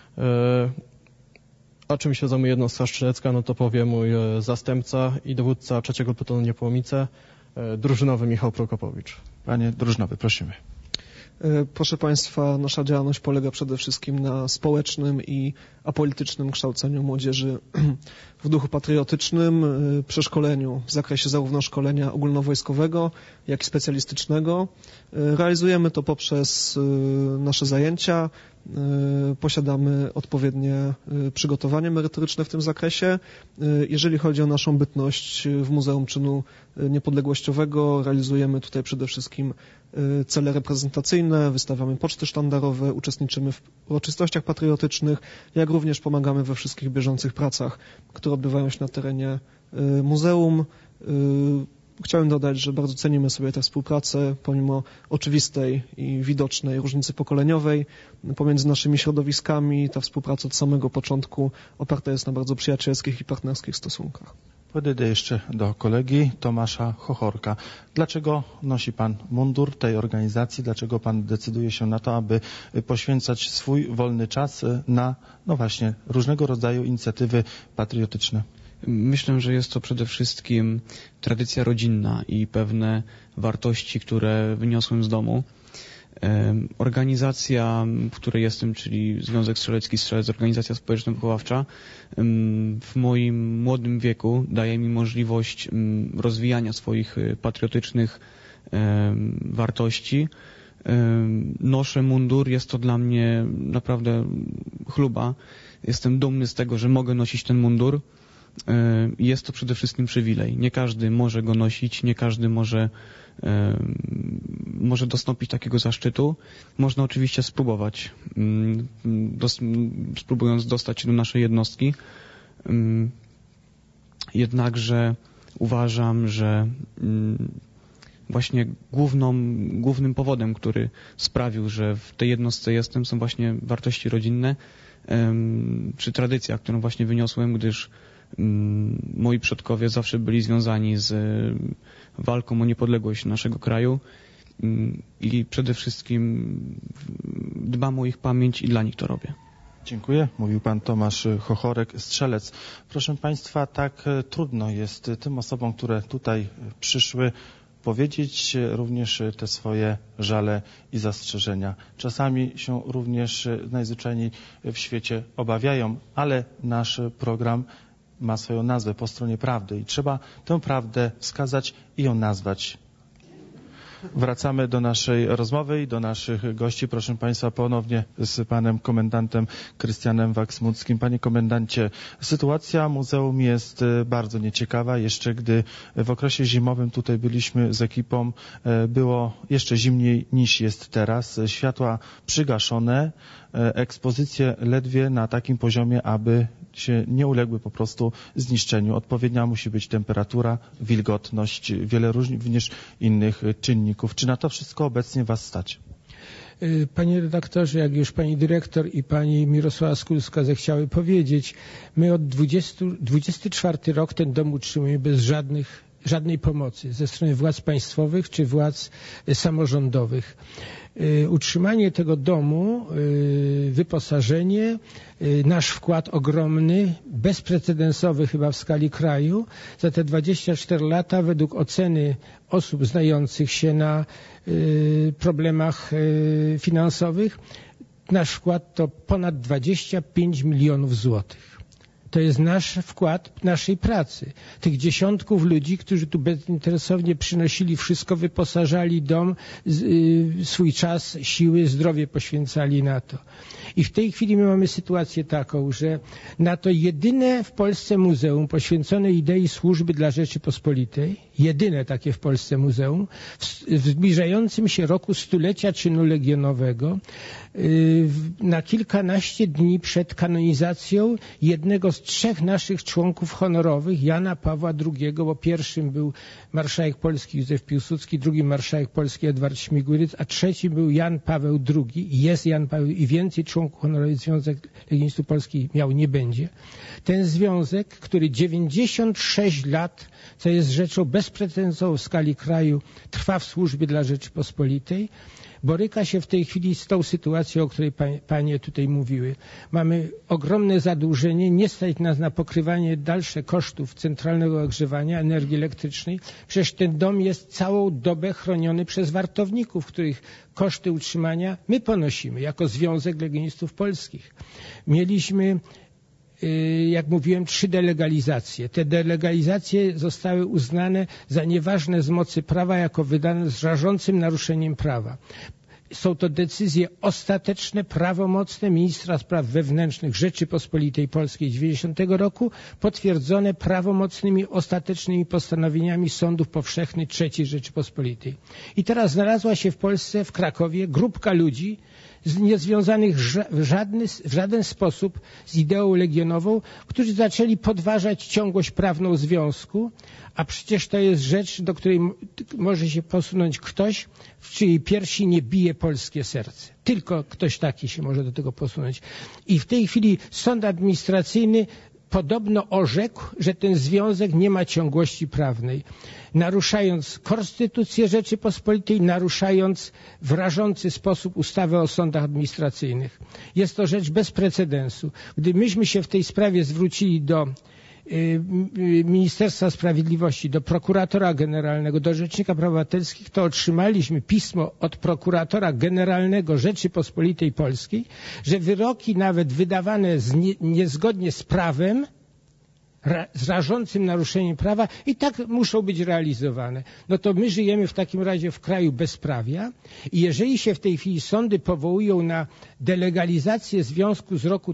A czym się zajmuje jednostka strzelecka, no to powie mój zastępca i dowódca 3. plutonu Niepołomice, drużynowy Michał Prokopowicz. Panie drużynowy, prosimy. Proszę Państwa, nasza działalność polega przede wszystkim na społecznym i apolitycznym kształceniu młodzieży w duchu patriotycznym, przeszkoleniu w zakresie zarówno szkolenia ogólnowojskowego, jak i specjalistycznego. Realizujemy to poprzez nasze zajęcia, posiadamy odpowiednie przygotowanie merytoryczne w tym zakresie. Jeżeli chodzi o naszą bytność w Muzeum Czynu Niepodległościowego, realizujemy tutaj przede wszystkim cele reprezentacyjne, wystawiamy poczty sztandarowe, uczestniczymy w uroczystościach patriotycznych, jak również pomagamy we wszystkich bieżących pracach, które odbywają się na terenie muzeum. Chciałem dodać, że bardzo cenimy sobie tę współpracę, pomimo oczywistej i widocznej różnicy pokoleniowej pomiędzy naszymi środowiskami. Ta współpraca od samego początku oparta jest na bardzo przyjacielskich i partnerskich stosunkach. Podejdę jeszcze do kolegi Tomasza Chochorka. Dlaczego nosi pan mundur tej organizacji? Dlaczego pan decyduje się na to, aby poświęcać swój wolny czas na, no właśnie, różnego rodzaju inicjatywy patriotyczne? Myślę, że jest to przede wszystkim tradycja rodzinna i pewne wartości, które wyniosłem z domu. Organizacja, w której jestem, czyli Związek Strzelecki Strzelec, organizacja społeczno-wychowawcza, w moim młodym wieku daje mi możliwość rozwijania swoich patriotycznych wartości. Noszę mundur, jest to dla mnie naprawdę chluba. Jestem dumny z tego, że mogę nosić ten mundur. Jest to przede wszystkim przywilej. Nie każdy może go nosić, nie każdy może dostąpić takiego zaszczytu. Można oczywiście spróbować, spróbując dostać się do naszej jednostki. Jednakże uważam, że właśnie głównym powodem, który sprawił, że w tej jednostce jestem, są właśnie wartości rodzinne, czy tradycja, którą właśnie wyniosłem, gdyż moi przodkowie zawsze byli związani z walką o niepodległość naszego kraju i przede wszystkim dbam o ich pamięć i dla nich to robię. Dziękuję. Mówił pan Tomasz Chochorek, strzelec. Proszę państwa, tak trudno jest tym osobom, które tutaj przyszły, powiedzieć również te swoje żale i zastrzeżenia. Czasami się również najzwyczajniej w świecie obawiają, ale nasz program ma swoją nazwę Po stronie prawdy i trzeba tę prawdę wskazać i ją nazwać. Wracamy do naszej rozmowy i do naszych gości. Proszę państwa, ponownie z panem komendantem Krystianem Waksmuckim. Panie komendancie, sytuacja muzeum jest bardzo nieciekawa. Jeszcze gdy w okresie zimowym tutaj byliśmy z ekipą, było jeszcze zimniej niż jest teraz. Światła przygaszone, ekspozycje ledwie na takim poziomie, aby się nie uległy po prostu zniszczeniu. Odpowiednia musi być temperatura, wilgotność, wiele również innych czynników. Czy na to wszystko obecnie was stać? Panie redaktorze, jak już pani dyrektor i pani Mirosława Skulska zechciały powiedzieć, my od 24 rok ten dom utrzymujemy bez żadnej pomocy ze strony władz państwowych czy władz samorządowych. Utrzymanie tego domu, wyposażenie, nasz wkład ogromny, bezprecedensowy chyba w skali kraju. Za te 24 lata według oceny osób znających się na problemach finansowych, nasz wkład to ponad 25 milionów złotych. To jest nasz wkład naszej pracy. Tych dziesiątków ludzi, którzy tu bezinteresownie przynosili wszystko, wyposażali dom, swój czas, siły, zdrowie poświęcali na to. I w tej chwili my mamy sytuację taką, że na to jedyne w Polsce muzeum poświęcone idei służby dla Rzeczypospolitej, jedyne takie w Polsce muzeum, w zbliżającym się roku stulecia czynu legionowego, na kilkanaście dni przed kanonizacją jednego z 3 naszych członków honorowych, Jana Pawła II, bo pierwszym był marszałek Polski Józef Piłsudski, drugim marszałek Polski Edward Śmigłyryc, a trzecim był Jan Paweł II. Jest Jan Paweł i więcej członków honorowych Związek Legionistów Polskich miał nie będzie. Ten związek, który 96 lat, co jest rzeczą bezprecedensową w skali kraju, trwa w służbie dla Rzeczypospolitej, boryka się w tej chwili z tą sytuacją, o której panie tutaj mówiły. Mamy ogromne zadłużenie, nie stać nas na pokrywanie dalszych kosztów centralnego ogrzewania, energii elektrycznej. Przecież ten dom jest całą dobę chroniony przez wartowników, których koszty utrzymania my ponosimy jako Związek Legionistów Polskich. Mieliśmy, jak mówiłem, 3 delegalizacje. Te delegalizacje zostały uznane za nieważne z mocy prawa jako wydane z rażącym naruszeniem prawa. Są to decyzje ostateczne, prawomocne ministra spraw wewnętrznych Rzeczypospolitej Polskiej 90 roku, potwierdzone prawomocnymi, ostatecznymi postanowieniami sądów powszechnych III Rzeczypospolitej. I teraz znalazła się w Polsce, w Krakowie, grupka ludzi niezwiązanych w żaden sposób z ideą legionową, którzy zaczęli podważać ciągłość prawną związku, a przecież to jest rzecz, do której może się posunąć ktoś, w czyjej piersi nie bije polskie serce. Tylko ktoś taki się może do tego posunąć. I w tej chwili sąd administracyjny podobno orzekł, że ten związek nie ma ciągłości prawnej, naruszając Konstytucję Rzeczypospolitej, naruszając w rażący sposób ustawę o sądach administracyjnych. Jest to rzecz bez precedensu. Gdy myśmy się w tej sprawie zwrócili do Ministerstwa Sprawiedliwości, do prokuratora generalnego, do Rzecznika Praw Obywatelskich, to otrzymaliśmy pismo od prokuratora generalnego Rzeczypospolitej Polskiej, że wyroki nawet wydawane niezgodnie z prawem, z rażącym naruszeniem prawa i tak muszą być realizowane. No to my żyjemy w takim razie w kraju bezprawia i jeżeli się w tej chwili sądy powołują na delegalizację związku z roku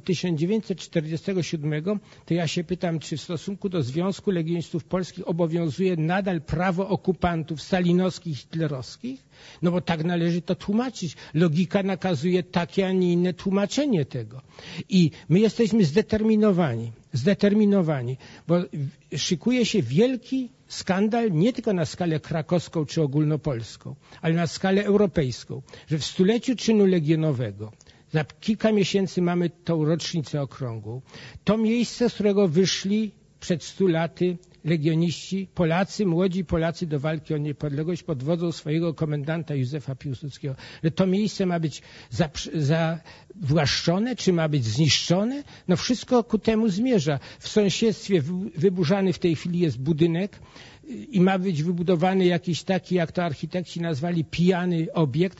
1947, to ja się pytam, czy w stosunku do Związku Legionistów Polskich obowiązuje nadal prawo okupantów stalinowskich i hitlerowskich? No bo tak należy to tłumaczyć. Logika nakazuje takie, a nie inne tłumaczenie tego. I my jesteśmy zdeterminowani, bo szykuje się wielki skandal nie tylko na skalę krakowską czy ogólnopolską, ale na skalę europejską, że w stuleciu czynu legionowego, za kilka miesięcy mamy tą rocznicę okrągłą, to miejsce, z którego wyszli przed 100 laty legioniści, Polacy, młodzi Polacy do walki o niepodległość pod wodzą swojego komendanta Józefa Piłsudskiego. Że to miejsce ma być zawłaszczone, czy ma być zniszczone? No wszystko ku temu zmierza. W sąsiedztwie wyburzany w tej chwili jest budynek i ma być wybudowany jakiś taki, jak to architekci nazwali, pijany obiekt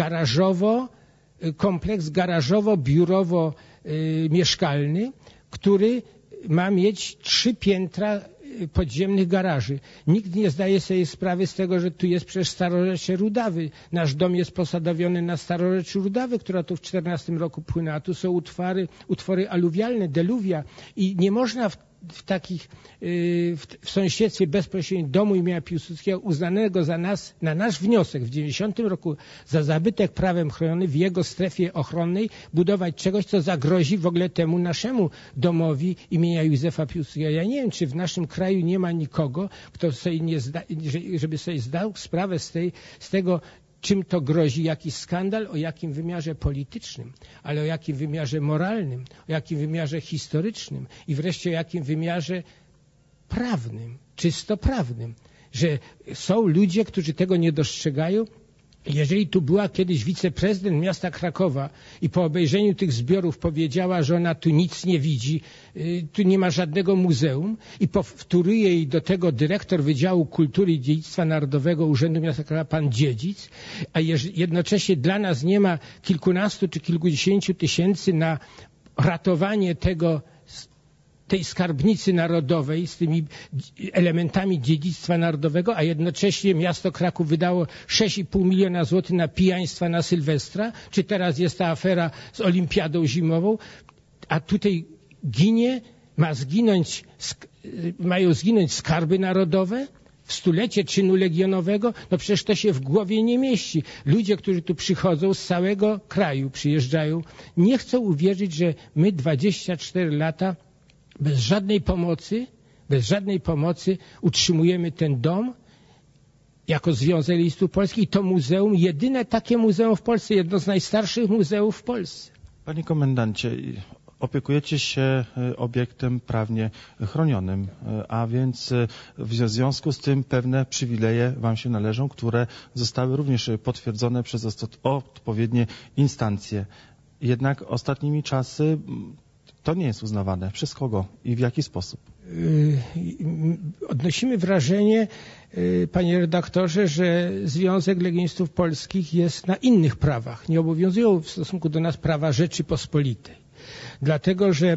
kompleks garażowo-biurowo-mieszkalny, który ma mieć 3 piętra podziemnych garaży. Nikt nie zdaje sobie sprawy z tego, że tu jest przecież starorzecze Rudawy. Nasz dom jest posadowiony na starorzeczy Rudawy, która tu w 14 roku płynęła. Tu są utwory aluwialne, deluvia i nie można w sąsiedztwie bezpośrednim domu imienia Piłsudskiego uznanego na nasz wniosek w 90 roku za zabytek prawem chroniony w jego strefie ochronnej budować czegoś, co zagrozi w ogóle temu naszemu domowi imienia Józefa Piłsudskiego. Ja nie wiem, czy w naszym kraju nie ma nikogo, kto sobie żeby sobie zdał sprawę z tego, czym to grozi, jaki skandal, o jakim wymiarze politycznym, ale o jakim wymiarze moralnym, o jakim wymiarze historycznym i wreszcie o jakim wymiarze prawnym, czysto prawnym, że są ludzie, którzy tego nie dostrzegają. Jeżeli tu była kiedyś wiceprezydent miasta Krakowa i po obejrzeniu tych zbiorów powiedziała, że ona tu nic nie widzi, tu nie ma żadnego muzeum i powtóruje jej do tego dyrektor Wydziału Kultury i Dziedzictwa Narodowego Urzędu Miasta Krakowa, pan Dziedzic, a jednocześnie dla nas nie ma kilkunastu czy kilkudziesięciu tysięcy na ratowanie tej skarbnicy narodowej z tymi elementami dziedzictwa narodowego, a jednocześnie miasto Kraków wydało 6,5 miliona złotych na pijaństwa na Sylwestra, czy teraz jest ta afera z olimpiadą zimową, a tutaj mają zginąć skarby narodowe w stulecie czynu legionowego, no przecież to się w głowie nie mieści. Ludzie, którzy tu przychodzą z całego kraju, przyjeżdżają, nie chcą uwierzyć, że my 24 lata bez żadnej pomocy utrzymujemy ten dom jako Związek Legionistów Polskich i to muzeum, jedyne takie muzeum w Polsce, jedno z najstarszych muzeów w Polsce. Panie komendancie, opiekujecie się obiektem prawnie chronionym, a więc w związku z tym pewne przywileje wam się należą, które zostały również potwierdzone przez odpowiednie instancje. Jednak ostatnimi czasy to nie jest uznawane. Przez kogo i w jaki sposób? Odnosimy wrażenie, panie redaktorze, że Związek Legionistów Polskich jest na innych prawach. Nie obowiązują w stosunku do nas prawa Rzeczypospolitej. Dlatego, że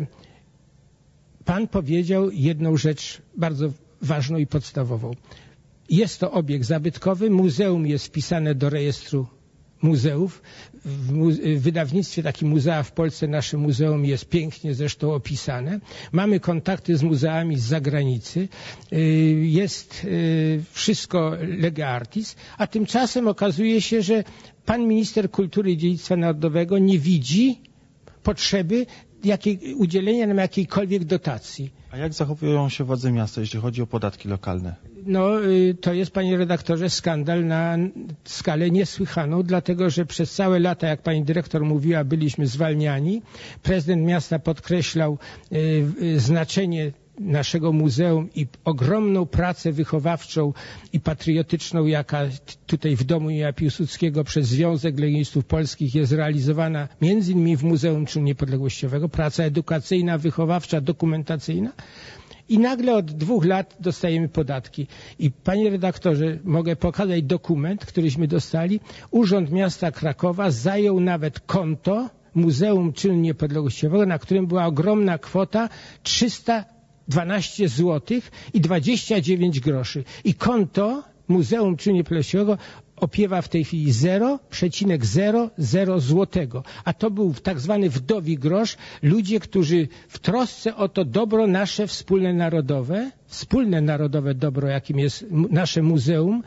pan powiedział jedną rzecz bardzo ważną i podstawową. Jest to obiekt zabytkowy, muzeum jest wpisane do rejestru muzeów. W wydawnictwie takim Muzea w Polsce nasze muzeum jest pięknie zresztą opisane. Mamy kontakty z muzeami z zagranicy. Jest wszystko lege artis, a tymczasem okazuje się, że pan minister kultury i dziedzictwa narodowego nie widzi potrzeby udzielenia nam jakiejkolwiek dotacji. A jak zachowują się władze miasta, jeśli chodzi o podatki lokalne? No, to jest, panie redaktorze, skandal na skalę niesłychaną, dlatego że przez całe lata, jak pani dyrektor mówiła, byliśmy zwalniani. Prezydent miasta podkreślał znaczenie naszego muzeum i ogromną pracę wychowawczą i patriotyczną, jaka tutaj w domu imienia Piłsudskiego przez Związek Legionistów Polskich jest realizowana między innymi w Muzeum Czynu Niepodległościowego. Praca edukacyjna, wychowawcza, dokumentacyjna. I nagle od 2 lat dostajemy podatki. I panie redaktorze, mogę pokazać dokument, któryśmy dostali. Urząd Miasta Krakowa zajął nawet konto Muzeum Czynu Niepodległościowego, na którym była ogromna kwota 312 zł i 29 groszy. I konto Muzeum Czynu Niepodległościowego opiewa w tej chwili 0,00 złotego. A to był tak zwany wdowi grosz. Ludzie, którzy w trosce o to dobro nasze wspólne narodowe dobro, jakim jest nasze muzeum,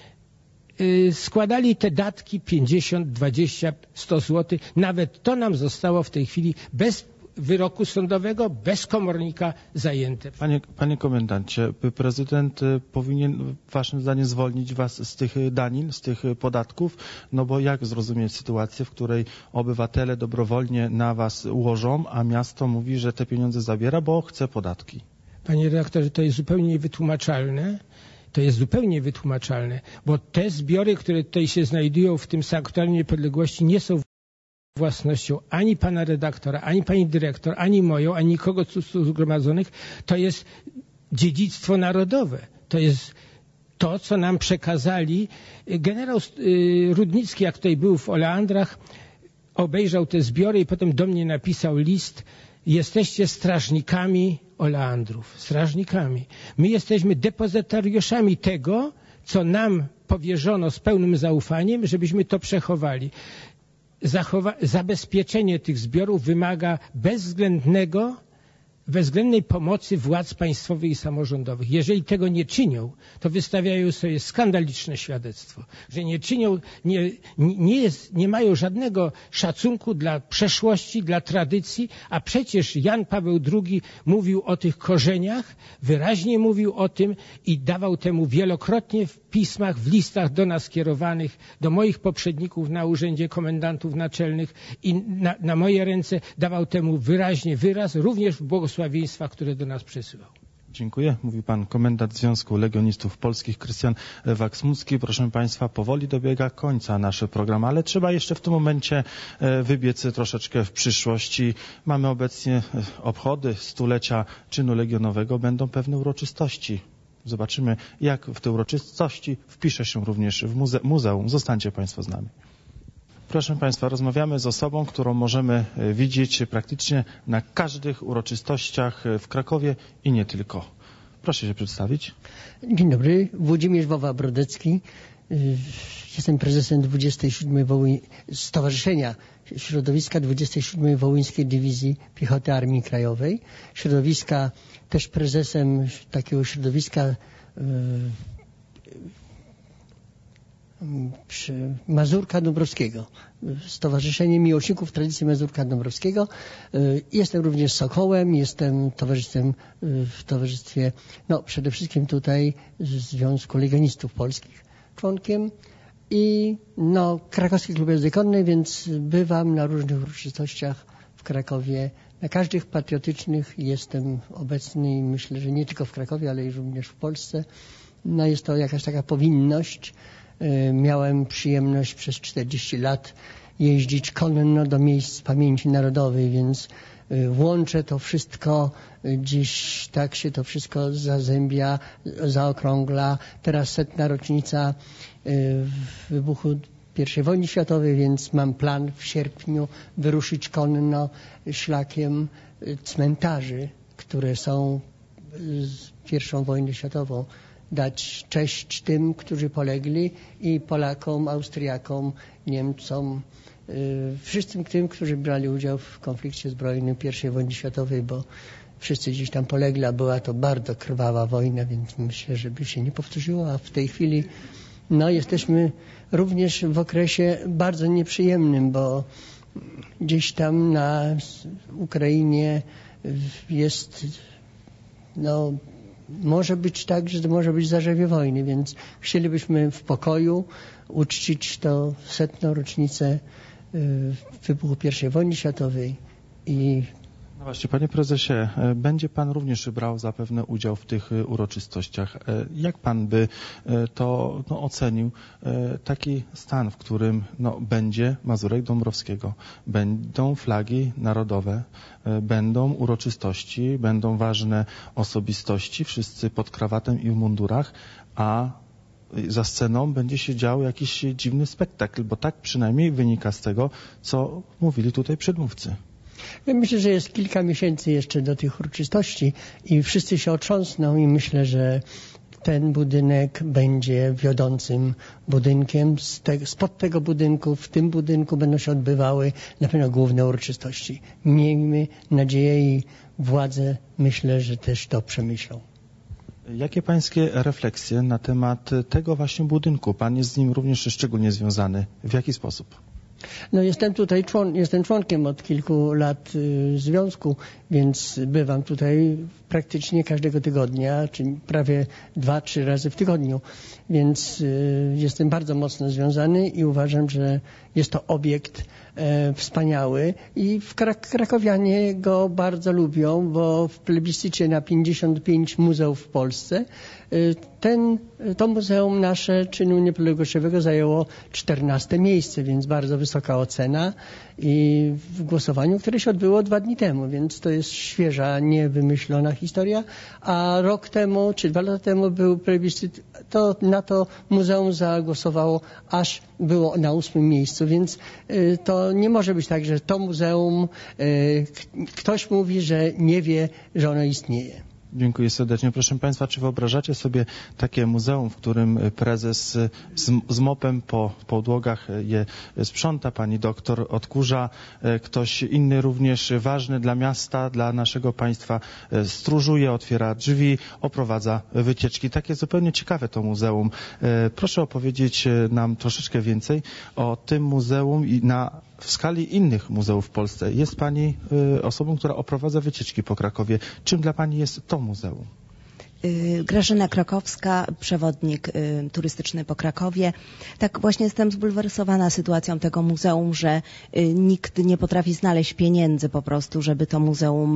składali te datki 50, 20, 100 zł. Nawet to nam zostało w tej chwili bez wyroku sądowego, bez komornika zajęte. Panie komendancie, prezydent powinien waszym zdaniem zwolnić was z tych danin, z tych podatków, no bo jak zrozumieć sytuację, w której obywatele dobrowolnie na was łożą, a miasto mówi, że te pieniądze zabiera, bo chce podatki? Panie redaktorze, to jest zupełnie niewytłumaczalne. To jest zupełnie wytłumaczalne, bo te zbiory, które tutaj się znajdują w tym Sanktuarium Niepodległości, nie są własnością ani pana redaktora, ani pani dyrektor, ani moją, ani nikogo tu zgromadzonych. To jest dziedzictwo narodowe. To jest to, co nam przekazali. Generał Rudnicki, jak tutaj był w Oleandrach, obejrzał te zbiory i potem do mnie napisał list: jesteście strażnikami Oleandrów, strażnikami. My jesteśmy depozytariuszami tego, co nam powierzono z pełnym zaufaniem, żebyśmy to przechowali. Zabezpieczenie tych zbiorów wymaga bezwzględnej pomocy władz państwowych i samorządowych. Jeżeli tego nie czynią, to wystawiają sobie skandaliczne świadectwo, że nie czynią, nie mają żadnego szacunku dla przeszłości, dla tradycji, a przecież Jan Paweł II mówił o tych korzeniach, wyraźnie mówił o tym i dawał temu wielokrotnie w pismach, w listach do nas kierowanych, do moich poprzedników na Urzędzie Komendantów Naczelnych i na moje ręce dawał temu wyraźnie wyraz, również w błogosławieństwach, które do nas przesyłał. Dziękuję. Mówi pan komendant Związku Legionistów Polskich Krystian Waksmucki. Proszę państwa, powoli dobiega końca nasz program, ale trzeba jeszcze w tym momencie wybiec troszeczkę w przyszłości. Mamy obecnie obchody stulecia czynu legionowego. Będą pewne uroczystości. Zobaczymy, jak w te uroczystości wpisze się również w muzeum. Zostańcie państwo z nami. Proszę państwa, rozmawiamy z osobą, którą możemy widzieć praktycznie na każdych uroczystościach w Krakowie i nie tylko. Proszę się przedstawić. Dzień dobry, Włodzimierz Wowa-Brodecki. Jestem prezesem 27. Stowarzyszenia Środowiska 27. Wołyńskiej Dywizji Piechoty Armii Krajowej. Środowiska, też prezesem takiego środowiska Mazurka Dąbrowskiego, Stowarzyszenie Miłośników Tradycji Mazurka Dąbrowskiego. Jestem również sokołem, jestem w towarzystwie, przede wszystkim tutaj Związku Legionistów Polskich, członkiem i Krakowski Klub Jazdy Konnej, więc bywam na różnych uroczystościach w Krakowie. Na każdych patriotycznych jestem obecny i myślę, że nie tylko w Krakowie, ale i również w Polsce. Jest to jakaś taka powinność. Miałem przyjemność przez 40 lat jeździć konno do miejsc pamięci narodowej, więc łączę to wszystko, gdzieś tak się to wszystko zazębia, zaokrągla. Teraz 100. rocznica wybuchu I wojny światowej, więc mam plan w sierpniu wyruszyć konno szlakiem cmentarzy, które są z I wojny światową. Dać cześć tym, którzy polegli, i Polakom, Austriakom, Niemcom, wszystkim tym, którzy brali udział w konflikcie zbrojnym I wojny światowej, bo wszyscy gdzieś tam polegli, a była to bardzo krwawa wojna, więc myślę, żeby się nie powtórzyło, a w tej chwili jesteśmy również w okresie bardzo nieprzyjemnym, bo gdzieś tam na Ukrainie jest może być tak, że to może być zarzewie wojny, więc chcielibyśmy w pokoju uczcić to 100. rocznicę wybuchu I wojny światowej. No właśnie, panie prezesie, będzie pan również brał zapewne udział w tych uroczystościach. Jak pan by to ocenił, taki stan, w którym będzie Mazurek Dąbrowskiego, będą flagi narodowe, będą uroczystości, będą ważne osobistości, wszyscy pod krawatem i w mundurach, a za sceną będzie się dział jakiś dziwny spektakl, bo tak przynajmniej wynika z tego, co mówili tutaj przedmówcy. Ja myślę, że jest kilka miesięcy jeszcze do tych uroczystości i wszyscy się otrząsną i myślę, że ten budynek będzie wiodącym budynkiem. Spod tego budynku, w tym budynku będą się odbywały na pewno główne uroczystości. Miejmy nadzieję i władze, myślę, że też to przemyślą. Jakie pańskie refleksje na temat tego właśnie budynku? Pan jest z nim również szczególnie związany. W jaki sposób? No jestem członkiem od kilku lat związku, więc bywam tutaj praktycznie każdego tygodnia, czyli prawie 2-3 razy w tygodniu. Więc jestem bardzo mocno związany i uważam, że jest to obiekt wspaniały i krakowianie go bardzo lubią, bo w plebiscycie na 55 muzeów w Polsce to muzeum nasze czynu niepodległościowego zajęło 14 miejsce, więc bardzo wysoka ocena i w głosowaniu, które się odbyło 2 dni temu, więc to jest świeża, niewymyślona historia, a rok temu czy 2 lata temu był plebiscyt, to na to muzeum zagłosowało, aż było na 8 miejscu, więc to nie może być tak, że to muzeum ktoś mówi, że nie wie, że ono istnieje. Dziękuję serdecznie. Proszę Państwa, czy wyobrażacie sobie takie muzeum, w którym prezes z mopem po podłogach je sprząta, pani doktor odkurza, ktoś inny również ważny dla miasta, dla naszego państwa stróżuje, otwiera drzwi, oprowadza wycieczki. Takie zupełnie ciekawe to muzeum. Proszę opowiedzieć nam troszeczkę więcej o tym muzeum i w skali innych muzeów w Polsce. Jest Pani osobą, która oprowadza wycieczki po Krakowie. Czym dla Pani jest to muzeum? Grażyna Krakowska, przewodnik turystyczny po Krakowie. Tak właśnie jestem zbulwersowana sytuacją tego muzeum, że nikt nie potrafi znaleźć pieniędzy po prostu, żeby to muzeum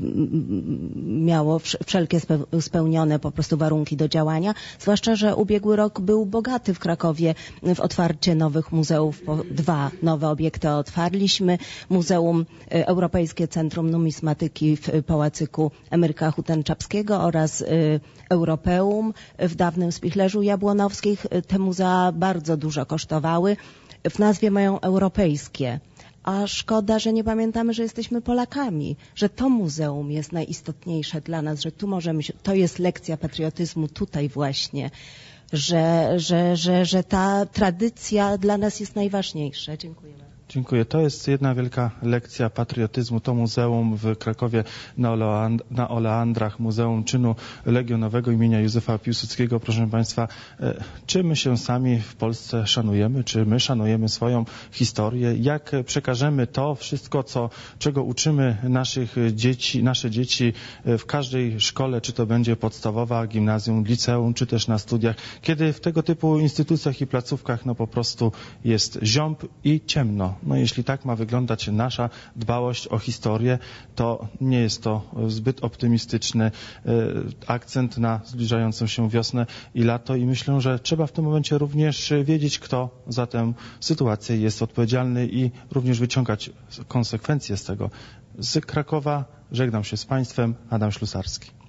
miało wszelkie spełnione po prostu warunki do działania. Zwłaszcza, że ubiegły rok był bogaty w Krakowie w otwarcie nowych muzeów. 2 nowe obiekty otwarliśmy. Muzeum Europejskie Centrum Numizmatyki w Pałacyku Emeryka Hutem-Czapskiego oraz Europeum w dawnym Spichlerzu Jabłonowskich. Te muzea bardzo dużo kosztowały. W nazwie mają europejskie. A szkoda, że nie pamiętamy, że jesteśmy Polakami, że to muzeum jest najistotniejsze dla nas, że tu możemy się, to jest lekcja patriotyzmu tutaj właśnie, że ta tradycja dla nas jest najważniejsza. Dziękuję bardzo. Dziękuję. To jest jedna wielka lekcja patriotyzmu. To muzeum w Krakowie na Oleandrach, Muzeum Czynu Legionowego imienia Józefa Piłsudskiego. Proszę Państwa, czy my się sami w Polsce szanujemy? Czy my szanujemy swoją historię? Jak przekażemy to wszystko, czego uczymy nasze dzieci w każdej szkole, czy to będzie podstawowa, gimnazjum, liceum, czy też na studiach, kiedy w tego typu instytucjach i placówkach po prostu jest ziąb i ciemno. No jeśli tak ma wyglądać nasza dbałość o historię, to nie jest to zbyt optymistyczny akcent na zbliżającą się wiosnę i lato i myślę, że trzeba w tym momencie również wiedzieć, kto za tę sytuację jest odpowiedzialny i również wyciągać konsekwencje z tego. Z Krakowa żegnam się z Państwem, Adam Ślusarski.